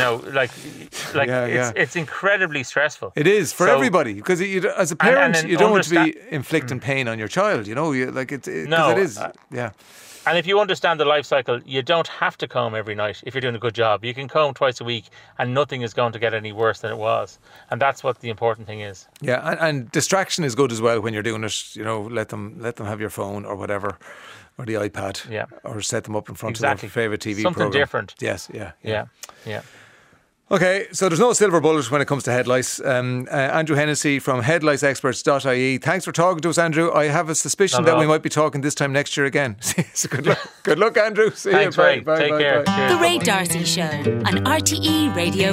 It's incredibly stressful. It is for everybody, because as a parent, you don't want to be inflicting pain on your child. It is. Yeah. And if you understand the life cycle, you don't have to comb every night if you're doing a good job. You can comb twice a week and nothing is going to get any worse than it was. And that's what the important thing is. Yeah, and distraction is good as well when you're doing it. Let them have your phone or whatever, or the iPad, or set them up in front of their favourite TV program. Something different. Yes, yeah. Okay, so there's no silver bullet when it comes to head lice. Andrew Hennessy from headliceexperts.ie. Thanks for talking to us, Andrew. I have a suspicion that we might be talking this time next year again. So good luck, Andrew. See Thanks, you. Ray. Take care. The Ray D'Arcy Show on RTE Radio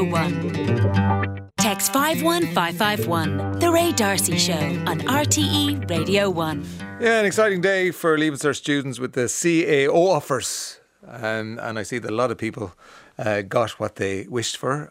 1. Text 51551. The Ray D'Arcy Show on RTE Radio 1. Yeah, an exciting day for Leaving Cert students with the CAO offers. And I see that a lot of people got what they wished for.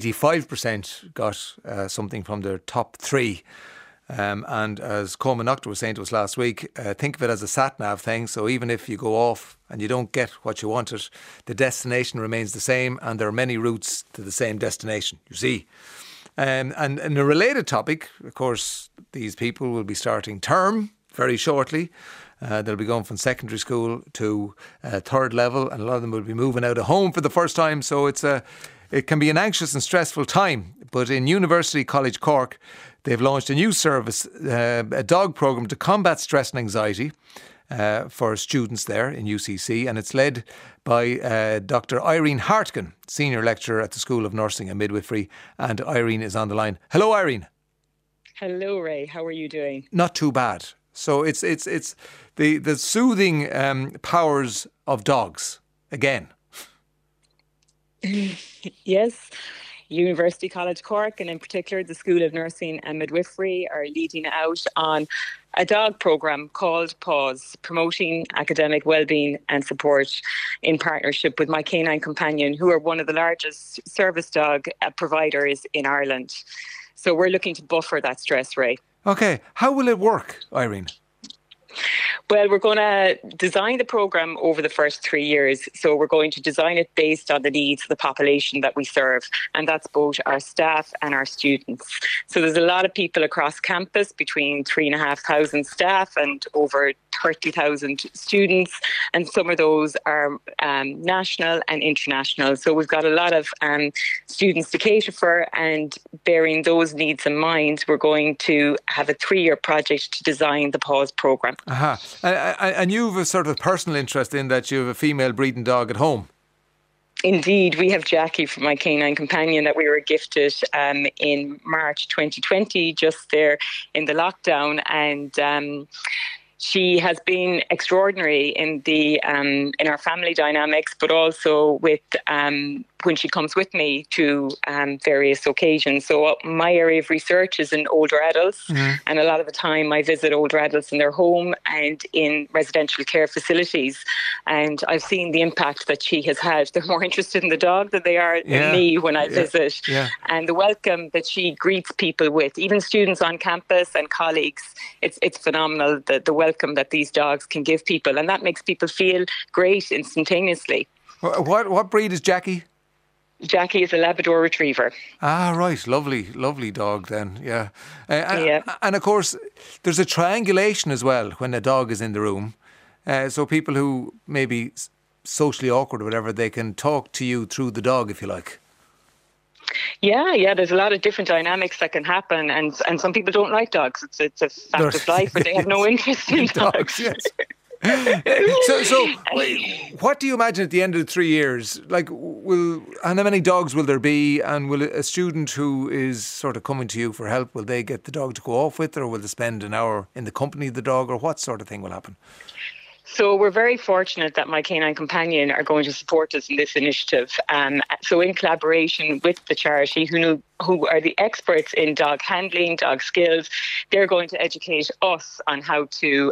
85% got something from their top three. And as Coleman Doctor was saying to us last week, think of it as a sat-nav thing. So even if you go off and you don't get what you wanted, the destination remains the same, and there are many routes to the same destination, you see. And in a related topic, of course, these people will be starting term very shortly. They'll be going from secondary school to third level, and a lot of them will be moving out of home for the first time. So it can be an anxious and stressful time. But in University College Cork, they've launched a new service, a dog programme to combat stress and anxiety for students there in UCC, and it's led by Dr. Irene Hartgen, Senior Lecturer at the School of Nursing and Midwifery, and Irene is on the line. Hello, Irene. Hello, Ray. How are you doing? Not too bad. So it's the soothing powers of dogs again. Yes. University College Cork, and in particular the School of Nursing and Midwifery, are leading out on a dog programme called PAWS, Promoting Academic Wellbeing and Support, in partnership with My Canine Companion, who are one of the largest service dog providers in Ireland. So we're looking to buffer that stress, Ray. Okay, how will it work, Irene? Well, we're going to design the programme over the first 3 years. So we're going to design it based on the needs of the population that we serve. And that's both our staff and our students. So there's a lot of people across campus, between 3,500 staff and over 30,000 students. And some of those are national and international. So we've got a lot of students to cater for, and bearing those needs in mind, we're going to have a 3-year project to design the PAWS programme. And you've a sort of personal interest in that. You have a female breeding dog at home. Indeed, we have Jackie from my canine companion that we were gifted in March 2020, just there in the lockdown, and she has been extraordinary in our family dynamics, but also with when she comes with me to various occasions. So my area of research is in older adults, and a lot of the time I visit older adults in their home and in residential care facilities. And I've seen the impact that she has had. They're more interested in the dog than they are in me when I visit. Yeah. And the welcome that she greets people with, even students on campus and colleagues, it's phenomenal, the welcome that these dogs can give people. And that makes people feel great instantaneously. What breed is Jackie? Jackie is a Labrador Retriever. Ah, right. Lovely dog then, yeah. And of course, there's a triangulation as well when a dog is in the room. So people who may be socially awkward or whatever, they can talk to you through the dog, if you like. Yeah, there's a lot of different dynamics that can happen, and some people don't like dogs. It's a fact of life, or they have no interest in dogs. Yes. So what do you imagine at the end of the 3 years? Like, how many dogs will there be? And will a student who is sort of coming to you for help, will they get the dog to go off with, or will they spend an hour in the company of the dog, or what sort of thing will happen? So we're very fortunate that my canine companion are going to support us in this initiative. So in collaboration with the charity, who are the experts in dog handling, dog skills, they're going to educate us on how to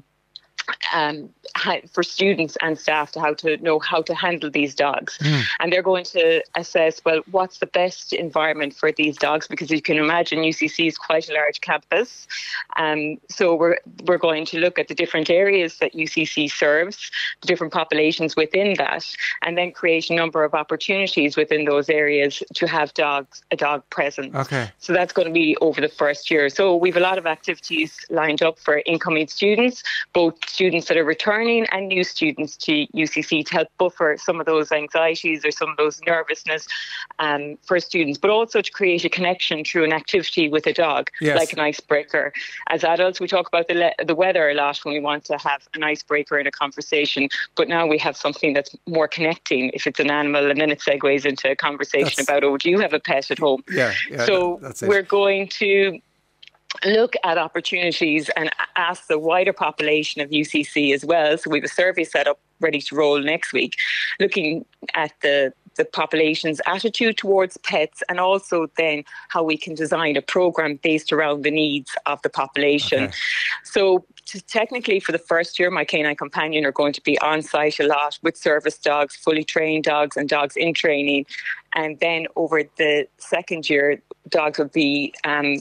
for students and staff to how to know how to handle these dogs. And they're going to assess, well, what's the best environment for these dogs, because you can imagine UCC is quite a large campus. So we're going to look at the different areas that UCC serves, the different populations within that, and then create a number of opportunities within those areas to have a dog presence. Okay. So that's going to be over the first year. So we've a lot of activities lined up for incoming students, both students that are returning and new students to UCC, to help buffer some of those anxieties or some of those nervousness for students, but also to create a connection through an activity with a dog, like an icebreaker. As adults, we talk about the weather a lot when we want to have an icebreaker in a conversation, but now we have something that's more connecting if it's an animal, and then it segues into a conversation about, do you have a pet at home? So we're going to look at opportunities and ask the wider population of UCC as well. So we have a survey set up ready to roll next week, looking at the population's attitude towards pets, and also then how we can design a programme based around the needs of the population. Okay. So technically for the first year, my canine companion are going to be on site a lot with service dogs, fully trained dogs and dogs in training. And then over the second year, dogs will be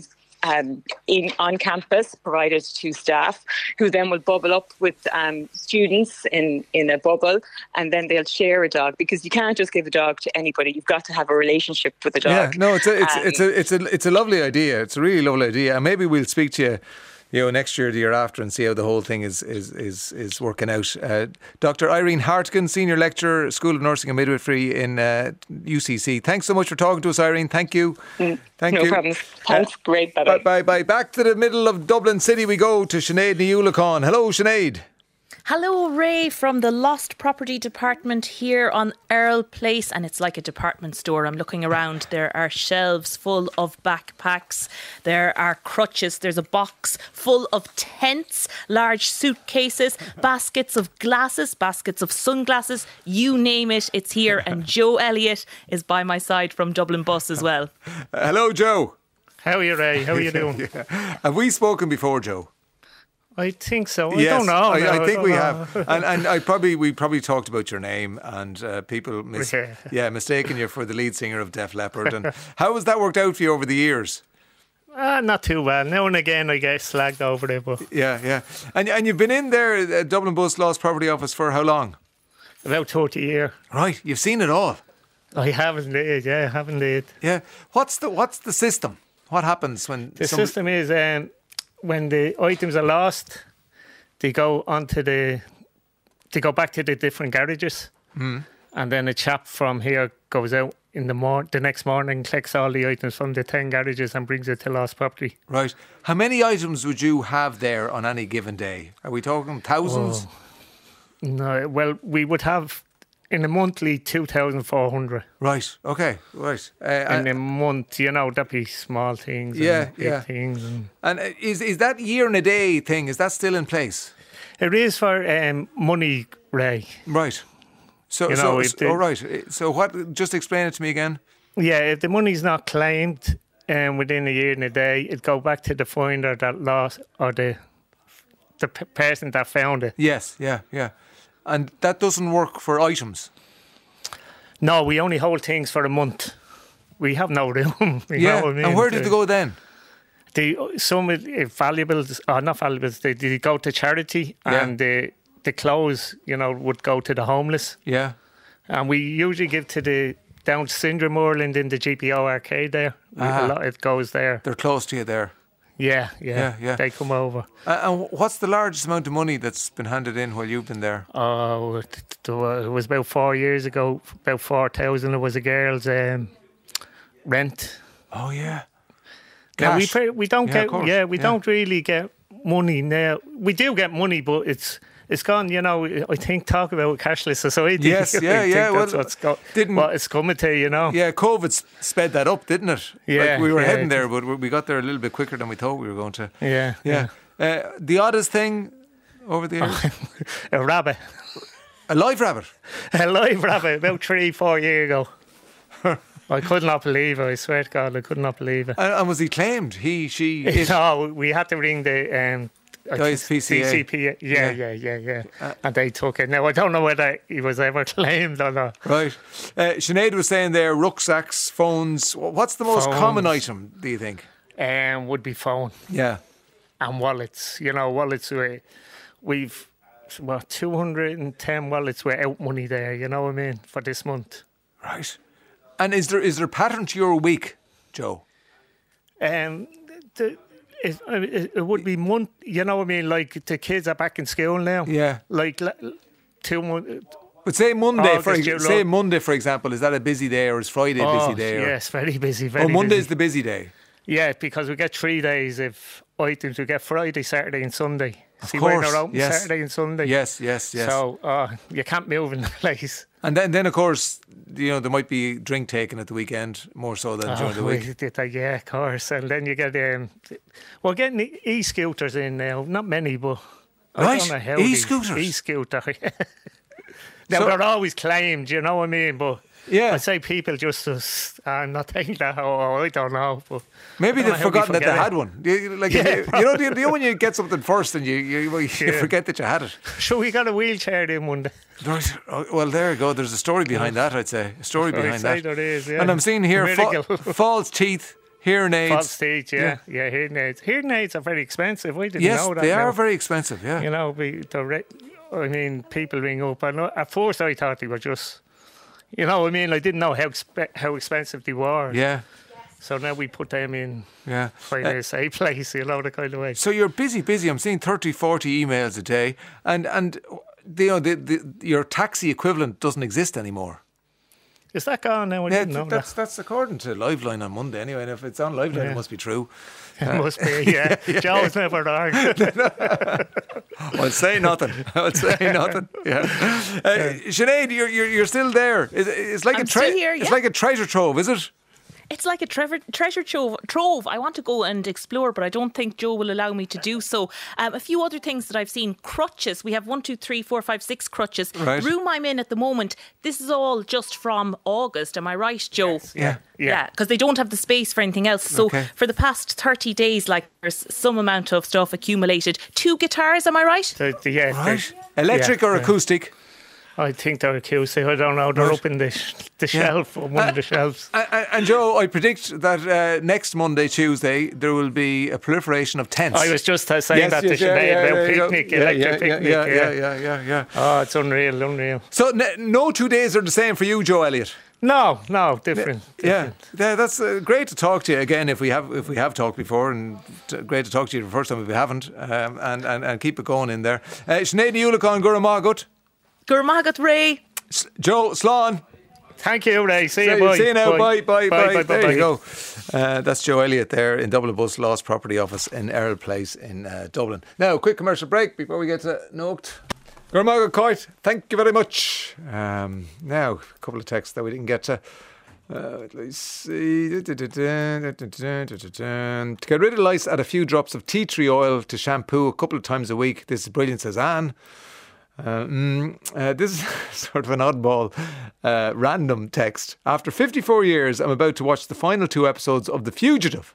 on campus, provided to staff, who then will bubble up with students in a bubble, and then they'll share a dog, because you can't just give a dog to anybody. You've got to have a relationship with the dog. Yeah, no, it's a lovely idea. It's a really lovely idea, and maybe we'll speak to you, next year, the year after, and see how the whole thing is working out. Dr. Irene Hartigan, Senior Lecturer, School of Nursing and Midwifery in UCC. Thanks so much for talking to us, Irene. Thank you. Thank you. No problems. Thanks. Great. Bye. Back to the middle of Dublin City we go, to Sinead Niulicon. Hello, Sinead. Hello, Ray, from the Lost Property Department here on Earl Place, and it's like a department store. I'm looking around. There are shelves full of backpacks. There are crutches. There's a box full of tents, large suitcases, baskets of glasses, baskets of sunglasses. You name it, it's here. And Joe Elliott is by my side from Dublin Bus as well. Hello, Joe. How are you, Ray? How are you doing? Have we spoken before, Joe? I think so. Yes, I don't know. I think we have. And we probably talked about your name, and people mistaken you for the lead singer of Def Leppard. And how has that worked out for you over the years? Not too well. Now and again I get slagged over it, but Yeah. And you've been in there, Dublin Bus Lost Property Office, for how long? about 30 years. Right, you've seen it all. I haven't indeed, Yeah. What's the system? What happens when The system is when the items are lost, they go back to the different garages, and then a chap from here goes out in the next morning, collects all the items from the 10 garages and brings it to Lost Property. Right. How many items would you have there on any given day? Are we talking thousands? No, well, we would have in a monthly 2,400. Right. Okay. Right. In a month, that'd be small things. And big things. And is that year and a day thing? Is that still in place? It is for money, Ray. Right. So what? Just explain it to me again. Yeah, if the money's not claimed within a year and a day, it go back to the finder that lost or the person that found it. Yes. Yeah. And that doesn't work for items. No, we only hold things for a month. We have no room. You know what I mean? And where did they go then? Some valuables, or not valuables, they go to charity, and the clothes, would go to the homeless. Yeah. And we usually give to the Down syndrome Ireland in the GPO arcade there. A lot it goes there. They're close to you there. Yeah. They come over. And what's the largest amount of money that's been handed in while you've been there? Oh, it was about 4 years ago. About 4,000. It was a girl's rent. Oh yeah. Now, Cash. we don't get. Course. We don't really get money now. We do get money, but it's gone. I think talk about cashless society. Yes, That's what it's coming to. Yeah, COVID sped that up, didn't it? Yeah, we were heading there, but we got there a little bit quicker than we thought we were going to. Yeah. The oddest thing over the years? A rabbit. A live rabbit? A live rabbit about 3-4 years ago. I could not believe it. I swear to God, I could not believe it. And was he claimed? He, she? It? No, we had to ring the ISPCA. CCP. Yeah. And they took it. Now, I don't know whether he was ever claimed or not. Right. Sinead was saying there, rucksacks, phones. What's the most common item, do you think? Would be phone. Yeah. And wallets. Wallets. We've 210 wallets without money there, you know what I mean, for this month. Right. And is there a pattern to your week, Joe? It would be month. You know what I mean? Like the kids are back in school now. Yeah. Like 2 months. But say Monday, for example, is that a busy day or is Friday a busy day? Yes, very busy. Monday's the busy day. Yeah, because we get 3 days of items. We get Friday, Saturday, and Sunday. Of See, course, when they're open Saturday and Sunday. Yes. So you can't move in the place. And then of course, there might be drink taken at the weekend more so than during the week. Yeah, of course. And then you get we're getting e-scooters in now. Not many, but I don't know how. E-scooters. E-scooter. Now they're always claimed. You know what I mean? But yeah, I say people just I'm not taking that. I don't know. But maybe they've forgotten that they had one. When you get something first and you forget that you had it. So we got a wheelchair in one day. Well, there you go. There's a story behind that, I'd say. A story behind that. There is, yeah. And I'm seeing here false teeth, hearing aids. False teeth, yeah, hearing aids. Hearing aids are very expensive. I didn't know that. Yes, they are very expensive, yeah. People ring up. At first I thought they were just, I didn't know how expensive they were. Yeah. So now we put them in find a safe place, the kind of way. So you're busy. I'm seeing 30, 40 emails a day. And your taxi equivalent doesn't exist anymore. Is that gone now? I didn't know that's according to Liveline on Monday anyway. And if it's on Liveline, it must be true. It must be, yeah. Joe's never wrong. I'll say nothing. Yeah. Sinead, you're still there. It's like It's like a treasure trove, is it? It's like a treasure trove. I want to go and explore, but I don't think Joe will allow me to do so. A few other things that I've seen. Crutches. We have 1, 2, 3, 4, 5, 6 crutches. Right. The room I'm in at the moment, this is all just from August. Am I right, Joe? Yes. Yeah, because they don't have the space for anything else. So for the past 30 days, there's some amount of stuff accumulated. 2 guitars, am I right? Right. Electric or acoustic? I think they're Tuesday. I don't know. They're up in the shelf, or one of the shelves. And Joe, I predict that next Monday, Tuesday, there will be a proliferation of tents. I was just saying that today about picnic, electric picnic. Yeah. Oh, it's unreal. So no 2 days are the same for you, Joe Elliott? No, different. Yeah, that's great to talk to you again. If we have talked before, and great to talk to you the first time if we haven't, and keep it going in there. Sinead Ulicon, Gura Magut. Gurmagat Ray. Joe Slán. Thank you, Ray. See you, bye. See you now. Bye. There you go. Bye. That's Joe Elliott there in Dublin Bus Lost Property Office in Errol Place in Dublin. Now, quick commercial break before we get to Nocht. Gurmagat Coit, thank you very much. Now, a couple of texts that we didn't get to. Let's see. To get rid of lice, add a few drops of tea tree oil to shampoo a couple of times a week. This is brilliant, says Anne. This is sort of an oddball random text. After 54 years, I'm about to watch the final 2 episodes of The Fugitive.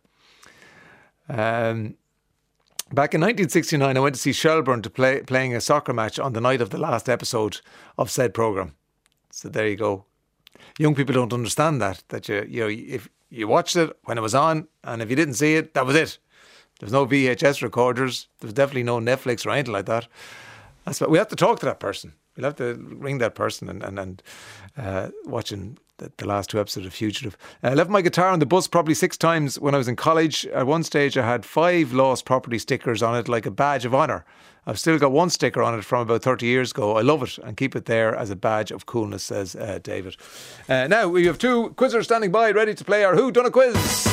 Back in 1969, I went to see Shelbourne playing a soccer match on the night of the last episode of said programme. So there you go. Young people don't understand that you if you watched it when it was on, and if you didn't see it, that was it. There's no VHS recorders. There's definitely no Netflix or anything like that. That's what we have to talk to that person. We'll have to ring that person and watching the last 2 episodes of Fugitive. I left my guitar on the bus probably 6 times when I was in college. At one stage I had 5 lost property stickers on it like a badge of honour. I've still got 1 sticker on it from about 30 years ago. I love it and keep it there as a badge of coolness, says David. Now we have 2 quizzers standing by ready to play our Who Done a Quiz.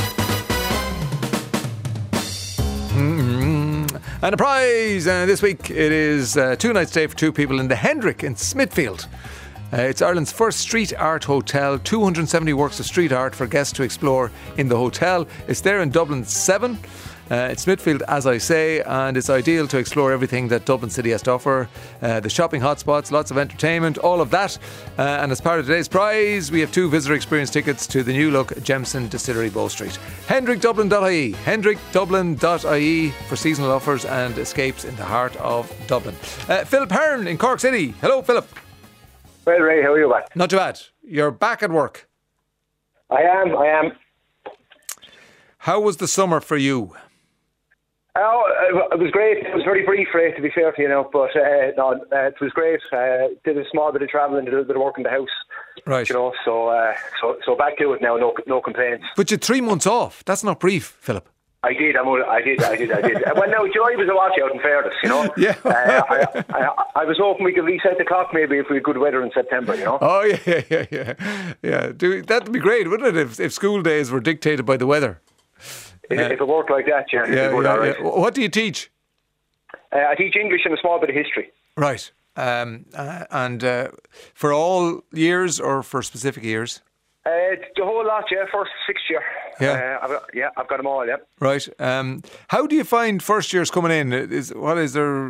And a prize this week. It is 2 nights stay for 2 people in the Hendrick in Smithfield. It's Ireland's first street art hotel. 270 works of street art for guests to explore in the hotel. It's there in Dublin 7. It's Smithfield, as I say, and it's ideal to explore everything that Dublin City has to offer. The shopping hotspots, lots of entertainment, all of that. And as part of today's prize, we have 2 visitor experience tickets to the new look Jameson Distillery, Bow Street. HendrickDublin.ie. HendrickDublin.ie for seasonal offers and escapes in the heart of Dublin. Philip Hearn in Cork City. Hello, Philip. Well, Ray, how are you back? Not too bad. You're back at work. I am. How was the summer for you? Oh, it was great. It was very brief, Ray, to be fair to you, but it was great. Did a small bit of travelling, did a little bit of work in the house. Right. So back to it now, no complaints. But you had 3 months off. That's not brief, Philip. I did. Well, no, Joy was a watch out in fairness, Yeah. I was hoping we could reset the clock maybe if we had good weather in September, Oh, yeah. That'd be great, wouldn't it, if school days were dictated by the weather? If it worked like that, yeah. Right. What do you teach? I teach English and a small bit of history. Right. And for all years or for specific years? The whole lot, first 6th year. Yeah. I've got them all, yeah. Right. How do you find first years coming in? Is there?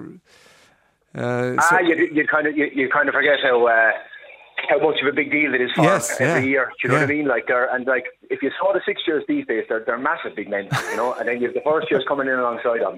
You kind of forget how much of a big deal it is for every year. Do you know what I mean? If you saw the 6th years these days, they're massive big men, and then you have the first years coming in alongside them.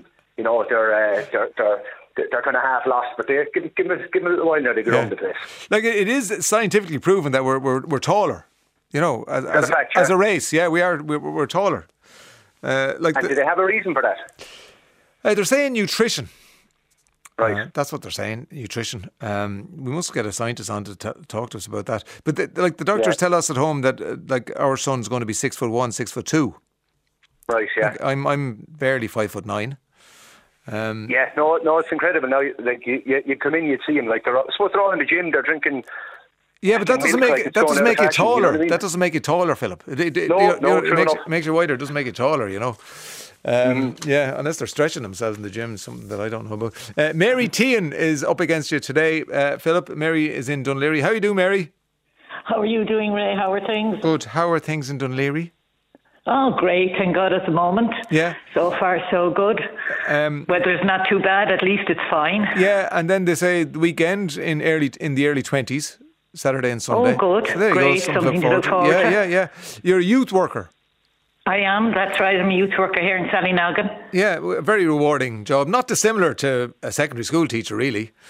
They're kind of half lost, but they give them a little while now to get on the place. Like it is scientifically proven that we're taller. As a race, we're taller. And do they have a reason for that? They're saying nutrition. Right. That's what they're saying, nutrition. We must get a scientist on to talk to us about that. But the doctors tell us at home that our son's going to be 6'1", 6'2". Right. Yeah. I'm barely 5'9". No, it's incredible. Now, you come in, you'd see them. I suppose they're all in the gym. They're drinking. Yeah, but that doesn't make it taller. You know what I mean? That doesn't make it taller, Philip. It makes you wider. It doesn't make it taller. Yeah, unless they're stretching themselves in the gym, something that I don't know about. Mary Tehan is up against you today, Philip. Mary is in Dún Laoghaire. How are you doing, Mary? How are you doing, Ray? How are things? Good. How are things in Dún Laoghaire? Oh, great. Thank God at the moment. Yeah. So far, so good. Weather's not too bad. At least it's fine. Yeah, and then they say the weekend in the early 20s, Saturday and Sunday. Oh, good. So there great. You go. Something to look forward to. Yeah. You're a youth worker. I am. That's right. I'm a youth worker here in Sallynoggin. Yeah, a very rewarding job. Not dissimilar to a secondary school teacher, really.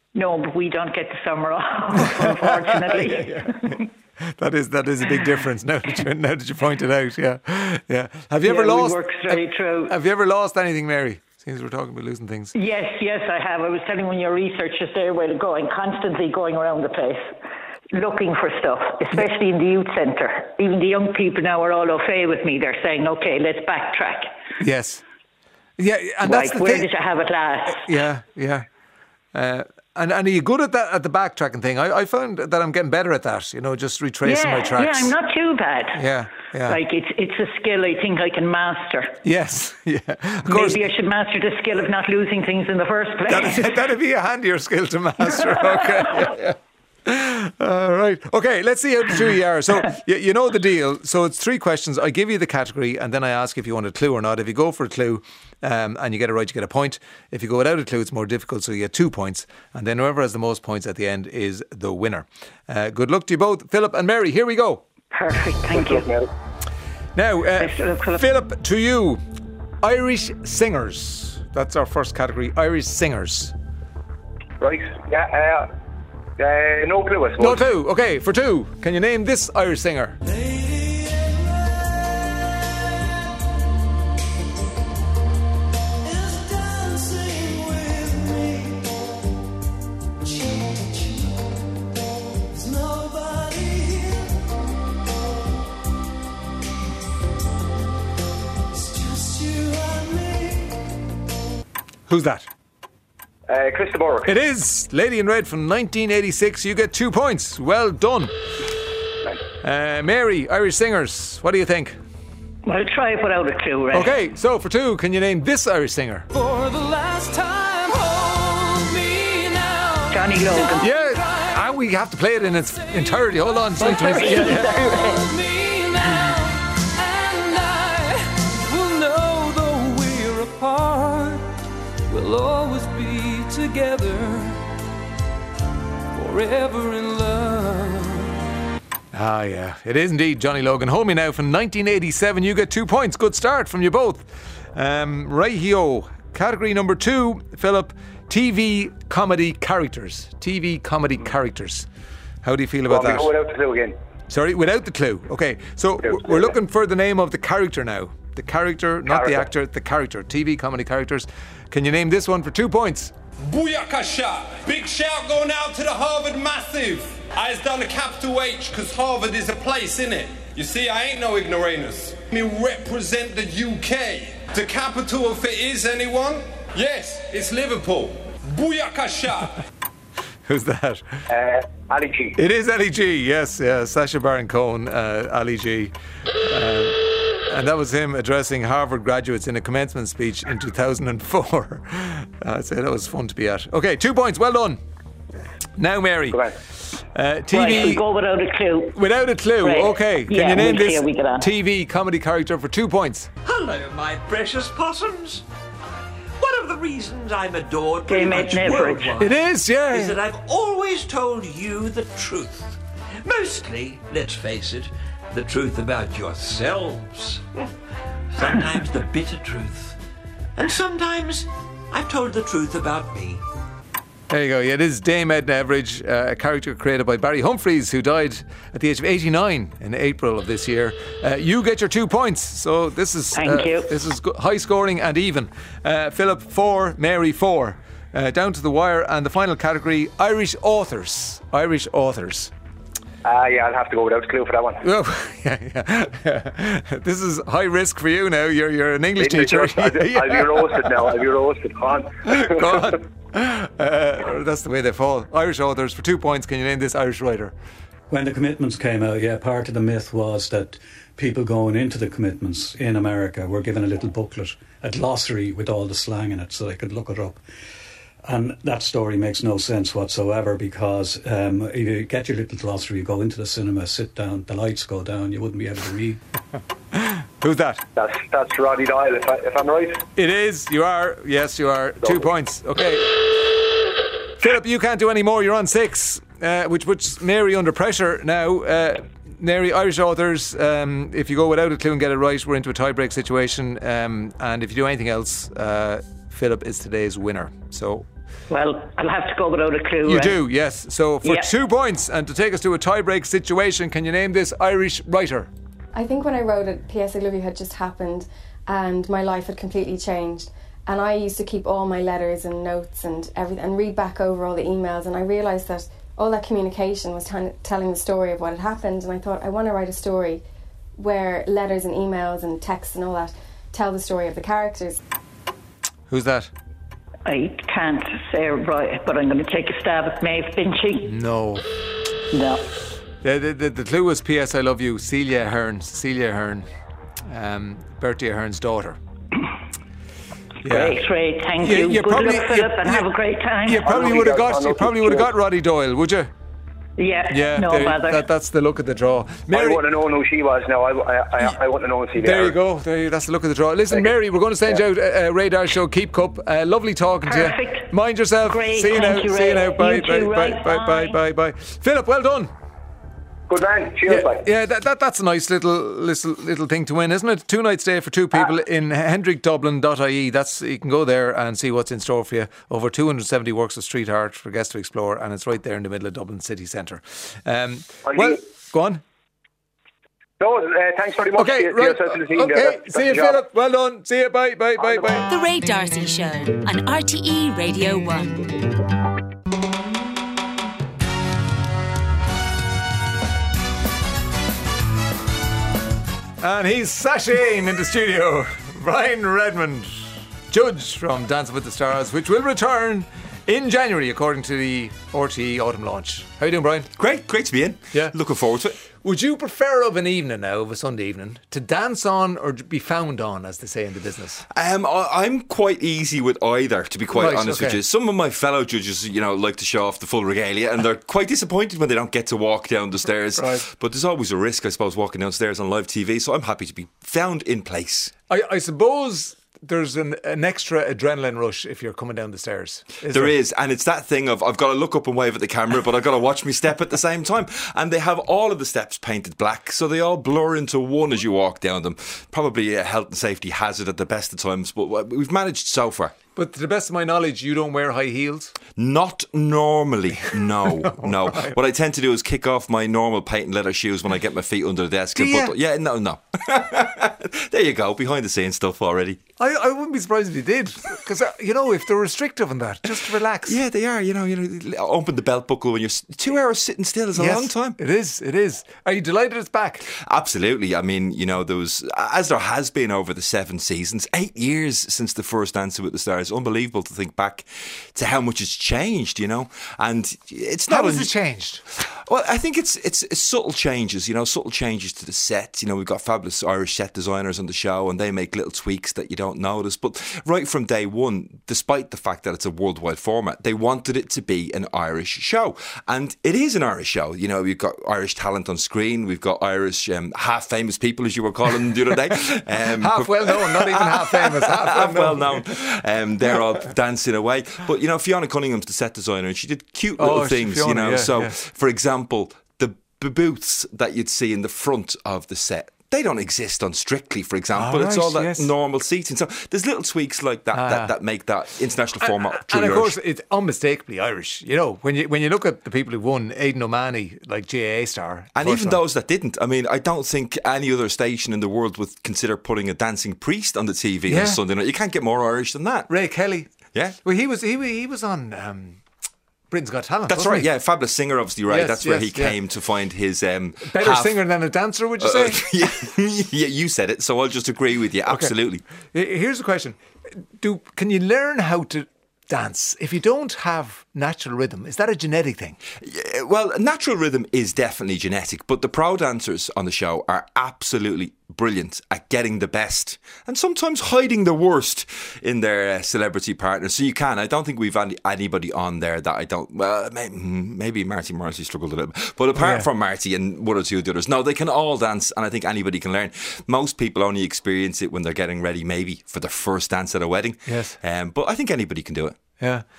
No, but we don't get the summer off, unfortunately. That is a big difference. Now that you point it out, yeah. Have you ever lost? We work straight through. Have you ever lost anything, Mary? Since we're talking about losing things. Yes, I have. I was telling one of your researchers there where they're going, constantly going around the place, looking for stuff, especially in the youth centre. Even the young people now are all au fait with me. They're saying, "Okay, let's backtrack." Yes. Yeah, and that's the where thing. did you have it last? Yeah. And are you good at that, at the backtracking thing? I found that I'm getting better at that, just retracing my tracks. Yeah, I'm not too bad. Yeah. Like, it's a skill I think I can master. Yes, yeah. Of course. Maybe I should master the skill of not losing things in the first place. That'd be a handier skill to master. Okay. All right. Okay, let's see how true you are. So, you know the deal. So, it's 3 questions. I give you the category and then I ask if you want a clue or not. If you go for a clue and you get it right, you get a point. If you go without a clue, it's more difficult, so you get 2 points. And then whoever has the most points at the end is the winner. Good luck to you both, Philip and Mary. Here we go. Perfect. Thank you. Now, Philip, to you, Irish singers. That's our first category, Irish singers. Right. Yeah. No clue, I suppose. No clue. Okay, for 2, can you name this Irish singer? Who's that? Chris de Burgh. It is Lady in Red from 1986. You get 2 points. Well done. Mary, Irish singers, what do you think? I'll try it without a clue, right? Okay, so for 2, can you name this Irish singer? For the last time, hold me now. Johnny Logan. Yeah, we have to play it in its entirety. Hold on. Hold me now, and I will know though we're apart, we'll always be together, forever in love. Ah, yeah. It is indeed Johnny Logan. Hold Me Now from 1987. You get 2 points. Good start from you both. Right-hio. Category number 2, Philip. TV comedy characters. TV comedy characters. How do you feel about that? Without the clue again. Sorry, without the clue. Okay, so we're looking for the name of the character now. The character, not the actor, the character. TV comedy characters. Can you name this one for 2 points? Booyakasha! Big shout going out to the Harvard Massive. I's done a capital H because Harvard is a place, innit? You see, I ain't no ignoramus. Me represent the UK. The capital of it is, anyone? Yes, it's Liverpool. Booyakasha! Who's that? Ali G. It is Ali G, yes. Sacha Baron Cohen, Ali G. And that was him addressing Harvard graduates in a commencement speech in 2004. I'd say that was fun to be at. Okay, 2 points, well done. Now, Mary. TV. Right, we'll go without a clue. Without a clue, right. Okay. Can you name we'll this TV comedy character for 2 points? Hello, my precious possums. One of the reasons I'm adored pretty much worldwide it is, yeah. is that I've always told you the truth. Mostly, let's face it, the truth about yourselves. Sometimes the bitter truth. And sometimes I've told the truth about me. There you go. Yeah, it is Dame Edna Everage, a character created by Barry Humphries, who died at the age of 89 in April of this year. You get your 2 points. So this is Thank you. This is high scoring and even. Philip 4, Mary 4. Down to the wire, and the final category: Irish authors. Irish authors. Yeah, I'll have to go without a clue for that one. Oh, yeah. This is high risk for you now. You're an English teacher. I'll be roasted now. I'll be roasted. Go on. Go on. That's the way they fall. Irish authors for 2 points. Can you name this Irish writer? When the commitments came out, part of the myth was that people going into the commitments in America were given a little booklet, a glossary with all the slang in it so they could look it up. And that story makes no sense whatsoever, because if you get your little glossary, you go into the cinema, sit down, the lights go down, you wouldn't be able to read. Who's that? That's Roddy Doyle, if I'm right. It is. You are. Yes, you are. 2 points. Okay. Philip, you can't do any more. You're on 6, which puts Mary under pressure now. Mary, Irish authors, if you go without a clue and get it right, we're into a tie-break situation. And if you do anything else, Philip is today's winner. So Well, I'll have to go without a clue. You right? do, yes. So for Yeah. 2 points, and to take us to a tie-break situation, can you name this Irish writer? I think when I wrote it, P.S. I Love You had just happened and my life had completely changed. And I used to keep all my letters and notes and everything and read back over all the emails, and I realised that all that communication was telling the story of what had happened, and I thought, I want to write a story where letters and emails and texts and all that tell the story of the characters. Who's that? I can't say it right, but I'm going to take a stab at Maeve Binchy. No. No. The clue was P.S. I Love You, Celia Ahern, Bertie Ahern's daughter. Great, thank you. Good luck, Philip, and have a great time. You probably would have got Roddy Doyle, would you? Yeah, no bother. That's the look of the draw. Mary, I wouldn't have known who she was now. I wouldn't have known Celia. There you go. That's the look of the draw. Listen, Mary, we're going to send you out a Radar Show Keep Cup. Lovely talking to you. Mind yourself. Great, see you now. you, See you now. Bye, you too, bye. Philip, well done. Good man. Cheers, bye. Yeah, that's a nice little thing to win, isn't it? 2 night stay for 2 people in hendrickdublin.ie. You can go there and see what's in store for you. Over 270 works of street art for guests to explore, and it's right there in the middle of Dublin city centre. Well, go on. No, thanks very much. Okay, right. Okay, see you, Philip. Well done. See you. Bye. The Ray D'Arcy Show on RTE Radio 1. And he's sashaying into studio. Brian Redmond, judge from Dancing with the Stars, which will return in January, according to the RTE autumn launch. How you doing, Brian? Great to be in. Yeah, looking forward to it. Would you prefer of an evening now, of a Sunday evening, to dance on or be found on, as they say in the business? I'm quite easy with either, to be quite honest with okay. you. Some of my fellow judges, like to show off the full regalia, and they're quite disappointed when they don't get to walk down the stairs. Right. But there's always a risk, I suppose, walking downstairs on live TV, so I'm happy to be found in place. I suppose there's an extra adrenaline rush if you're coming down the stairs. There is, and it's that thing of I've got to look up and wave at the camera, but I've got to watch me step at the same time. And they have all of the steps painted black, so they all blur into one as you walk down them. Probably a health and safety hazard at the best of times, but we've managed so far. But to the best of my knowledge, you don't wear high heels? Not normally, no. Right. What I tend to do is kick off my normal patent leather shoes when I get my feet under the desk. Do you? No. There you go, behind the scenes stuff already. I wouldn't be surprised if you did, because if they're restrictive in that, just relax. Yeah, they are. Open the belt buckle when you're 2 hours sitting still is a long time. It is. Are you delighted it's back? Absolutely. I mean, there was, as there has been over the 7 seasons, 8 years since the first Dancing with the Stars. Unbelievable to think back to how much it's changed. And it's not. How has it changed? Well, I think it's subtle changes. Subtle changes to the set. We've got fabulous Irish set designers on the show, and they make little tweaks that you don't notice. But right from day one, despite the fact that it's a worldwide format, they wanted it to be an Irish show, and it is an Irish show. We've got Irish talent on screen. We've got Irish half famous people, as you were calling them the other day. Half well known, not even half famous. Half well known. They're all dancing away. But Fiona Cunningham's the set designer, and she did cute little things. Fiona, For example, the booths that you'd see in the front of the set, they don't exist on Strictly, for example. It's all that normal seating. So there's little tweaks like that that make that international format truly And of course, Irish. it's unmistakably Irish. When you look at the people who won, Aidan O'Mahony, like GAA star. And even those that didn't. I mean, I don't think any other station in the world would consider putting a dancing priest on the TV on a Sunday night. You can't get more Irish than that. Ray Kelly. Yeah. Well, he was on Britain's Got Talent. That's right, he? yeah, fabulous singer, obviously, right? Yes, That's where he came to find his better singer than a dancer, would you say? Yeah, you said it, so I'll just agree with you. Absolutely. Okay. Here's the question: can you learn how to dance if you don't have natural rhythm? Is that a genetic thing? Yeah, well, natural rhythm is definitely genetic, but the pro dancers on the show are absolutely brilliant at getting the best and sometimes hiding the worst in their celebrity partners. So you can. I don't think we've anybody on there that I don't. Well, maybe Marty Morrissey struggled a little bit, but apart from Marty and one or two of the others, no, they can all dance, and I think anybody can learn. Most people only experience it when they're getting ready, maybe for their first dance at a wedding. Yes. But I think anybody can do it. Yeah.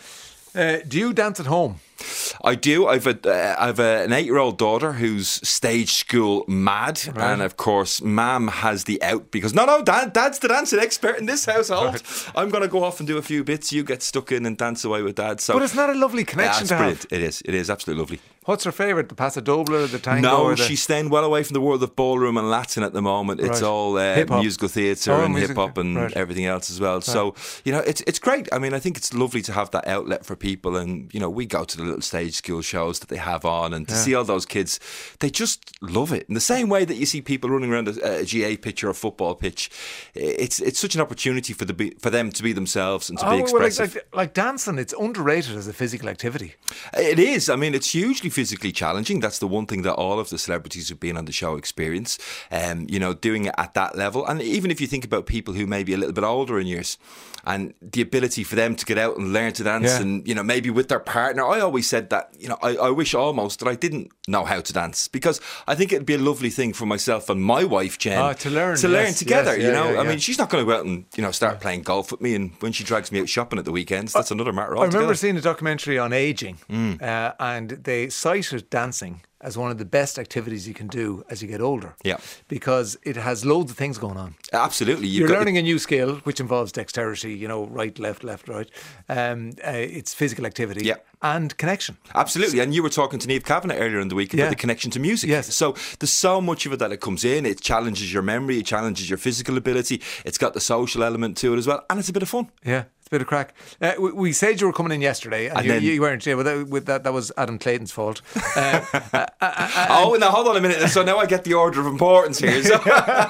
Do you dance at home? I do. I've an 8-year-old daughter who's stage school mad, and of course, Mam has the out because Dad's the dancing expert in this household. Right. I'm going to go off and do a few bits. You get stuck in and dance away with Dad. So, but it's not a lovely connection to brilliant. have. It is absolutely lovely. What's her favourite? The Paso Doble, the tango? No, she's staying well away from the world of ballroom and Latin at the moment. It's all musical theatre and hip-hop and everything else as well. Right. So, it's great. I mean, I think it's lovely to have that outlet for people, and, we go to the little stage school shows that they have on, and to see all those kids, they just love it. In the same way that you see people running around a GA pitch or a football pitch, it's such an opportunity for them to be themselves and to be expressive. Like dancing, it's underrated as a physical activity. It is. I mean, it's hugely physically challenging. That's the one thing that all of the celebrities who've been on the show experience, doing it at that level. And even if you think about people who may be a little bit older in years, and the ability for them to get out and learn to dance and, maybe with their partner. I always said that, I wish almost that I didn't know how to dance, because I think it'd be a lovely thing for myself and my wife, Jen, to learn together, I mean, she's not going to go out and, start playing golf with me, and when she drags me out shopping at the weekends, that's another matter altogether. I remember seeing a documentary on ageing, and they cited dancing as one of the best activities you can do as you get older. Yeah. Because it has loads of things going on. Absolutely. You're learning a new skill, which involves dexterity, right, left, right. It's physical activity and connection. Absolutely. And you were talking to Niamh Kavanagh earlier in the week about the connection to music. Yes. So there's so much of it that it comes in. It challenges your memory. It challenges your physical ability. It's got the social element to it as well. And it's a bit of fun. Yeah. Bit of crack. We said you were coming in yesterday, and you weren't. That was Adam Clayton's fault. Now hold on a minute. So now I get the order of importance here. So.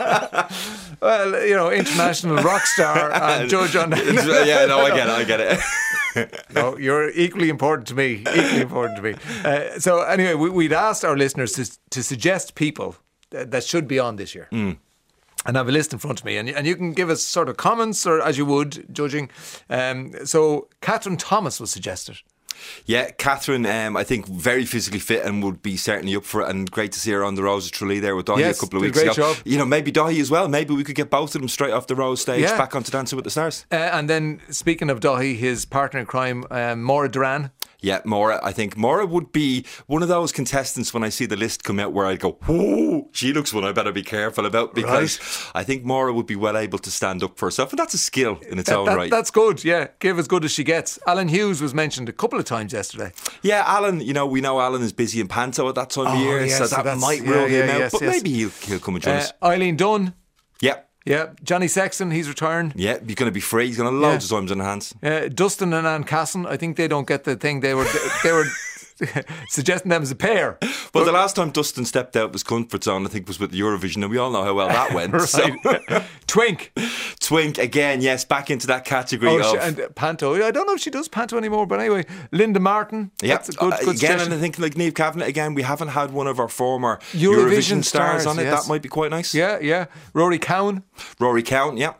Well, international rock star and judge on. I get it. No, you're equally important to me. So anyway, we'd asked our listeners to suggest people that should be on this year. And I have a list in front of me, and you can give us sort of comments, or as you would, judging. So Catherine Thomas was suggested. Yeah, Catherine, I think very physically fit and would be certainly up for it, and great to see her on the Rose of Tralee there with Dahi a couple of weeks ago. Job. Maybe Dahi as well. Maybe we could get both of them straight off the Rose stage back onto Dancing with the Stars. And then, speaking of Dahi, his partner in crime, Maura Duran. Yeah, Maura. I think Maura would be one of those contestants when I see the list come out where I'd go, whoa, she looks one I better be careful about, because I think Maura would be well able to stand up for herself, and that's a skill in its own right. That's good, yeah. Give as good as she gets. Alan Hughes was mentioned a couple of times yesterday. Yeah, Alan, we know Alan is busy in Panto at that time of year, so that might rule him out, but maybe he'll come and join us. Eileen Dunn. Yeah. Yeah, Johnny Sexton, he's returned. Yeah, he's going to be free. He's going to have loads of times on the hands. Dustin and Anne Casson, I think they don't get the thing. They were suggesting them as a pair. Well, the last time Dustin stepped out of his comfort zone, I think, was with Eurovision, and we all know how well that went. Right. So. Twink again, yes, back into that category and Panto. I don't know if she does Panto anymore, but anyway, Linda Martin. Yeah, that's a good again, suggestion. and I think like Niamh Kavanagh again, we haven't had one of our former Eurovision stars on it. Yes. That might be quite nice. Yeah. Rory Cowan, yeah.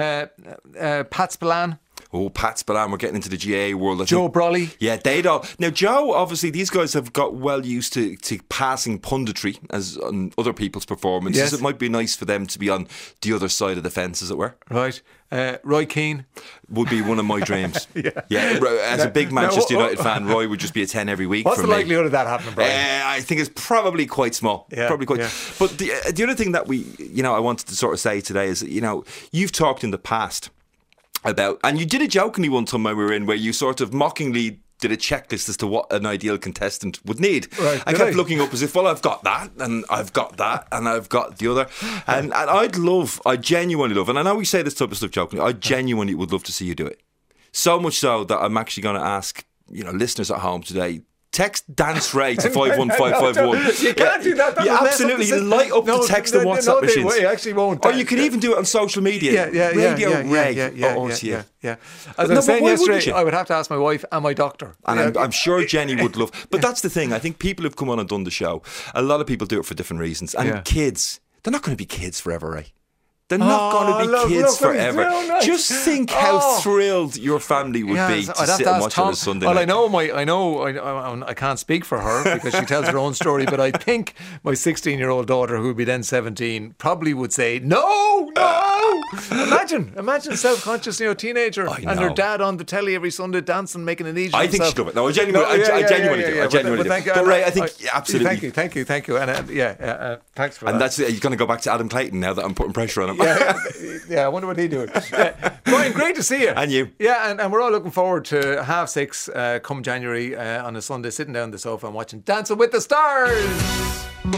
Pat Spillane. Oh, Pat Spillane, we're getting into the GA world. Joe Brolly. Yeah, they'd all. Now, Joe, obviously, these guys have got well used to passing punditry as on other people's performances. Yes. It might be nice for them to be on the other side of the fence, as it were. Right. Roy Keane. Would be one of my dreams. Yeah. As a big Manchester United fan, Roy would just be a 10 every week. What's for the likelihood of that happening, Brian? I think it's probably quite small. Yeah, probably quite. Yeah. But the other thing that I wanted to sort of say today is, you've talked in the past about, and you did it jokingly one time when we were in, where you sort of mockingly did a checklist as to what an ideal contestant would need. Right, I kept looking up as if, well, I've got that, and I've got that, and I've got the other. And I genuinely love, and I know we say this type of stuff jokingly, I genuinely would love to see you do it. So much so that I'm actually going to ask, listeners at home today, text Dance Ray to 51551. You can't do that. You absolutely light up the text and WhatsApp machines. They actually won't. Or you can even do it on social media. Radio Ray. Yeah. As I was saying yesterday, I would have to ask my wife and my doctor. And I'm sure Jenny would love. But that's the thing. I think people who've come on and done the show, a lot of people do it for different reasons. And kids, they're not going to be kids forever, Ray. They're not going to be kids forever. Just think how thrilled your family would be to sit and watch on a Sunday night. Well, I can't speak for her because she tells her own story, but I think my 16-year-old daughter, who would be then 17, probably would say, no, Imagine self-conscious, teenager and her dad on the telly every Sunday dancing, making an easy. I think she'd love it. No, I genuinely do. I genuinely do. But Ray, I think absolutely. Thank you. And thanks for that. And that's you're going to go back to Adam Clayton now that I'm putting pressure on him. Yeah, I wonder what he's doing. Brian, great to see you. And you. Yeah, and we're all looking forward to 6:30 come January on a Sunday, sitting down on the sofa and watching Dancing with the Stars.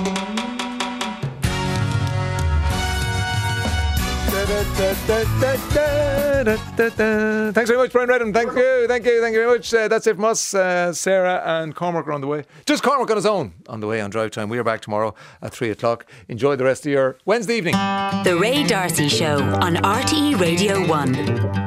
Thanks very much, Brian Redden. Thank you very much. That's it from us. Sarah and Cormac are on the way. Just Cormac on his own on the way on Drive Time. We are back tomorrow at 3:00. Enjoy the rest of your Wednesday evening. The Ray D'Arcy Show on RTE Radio 1.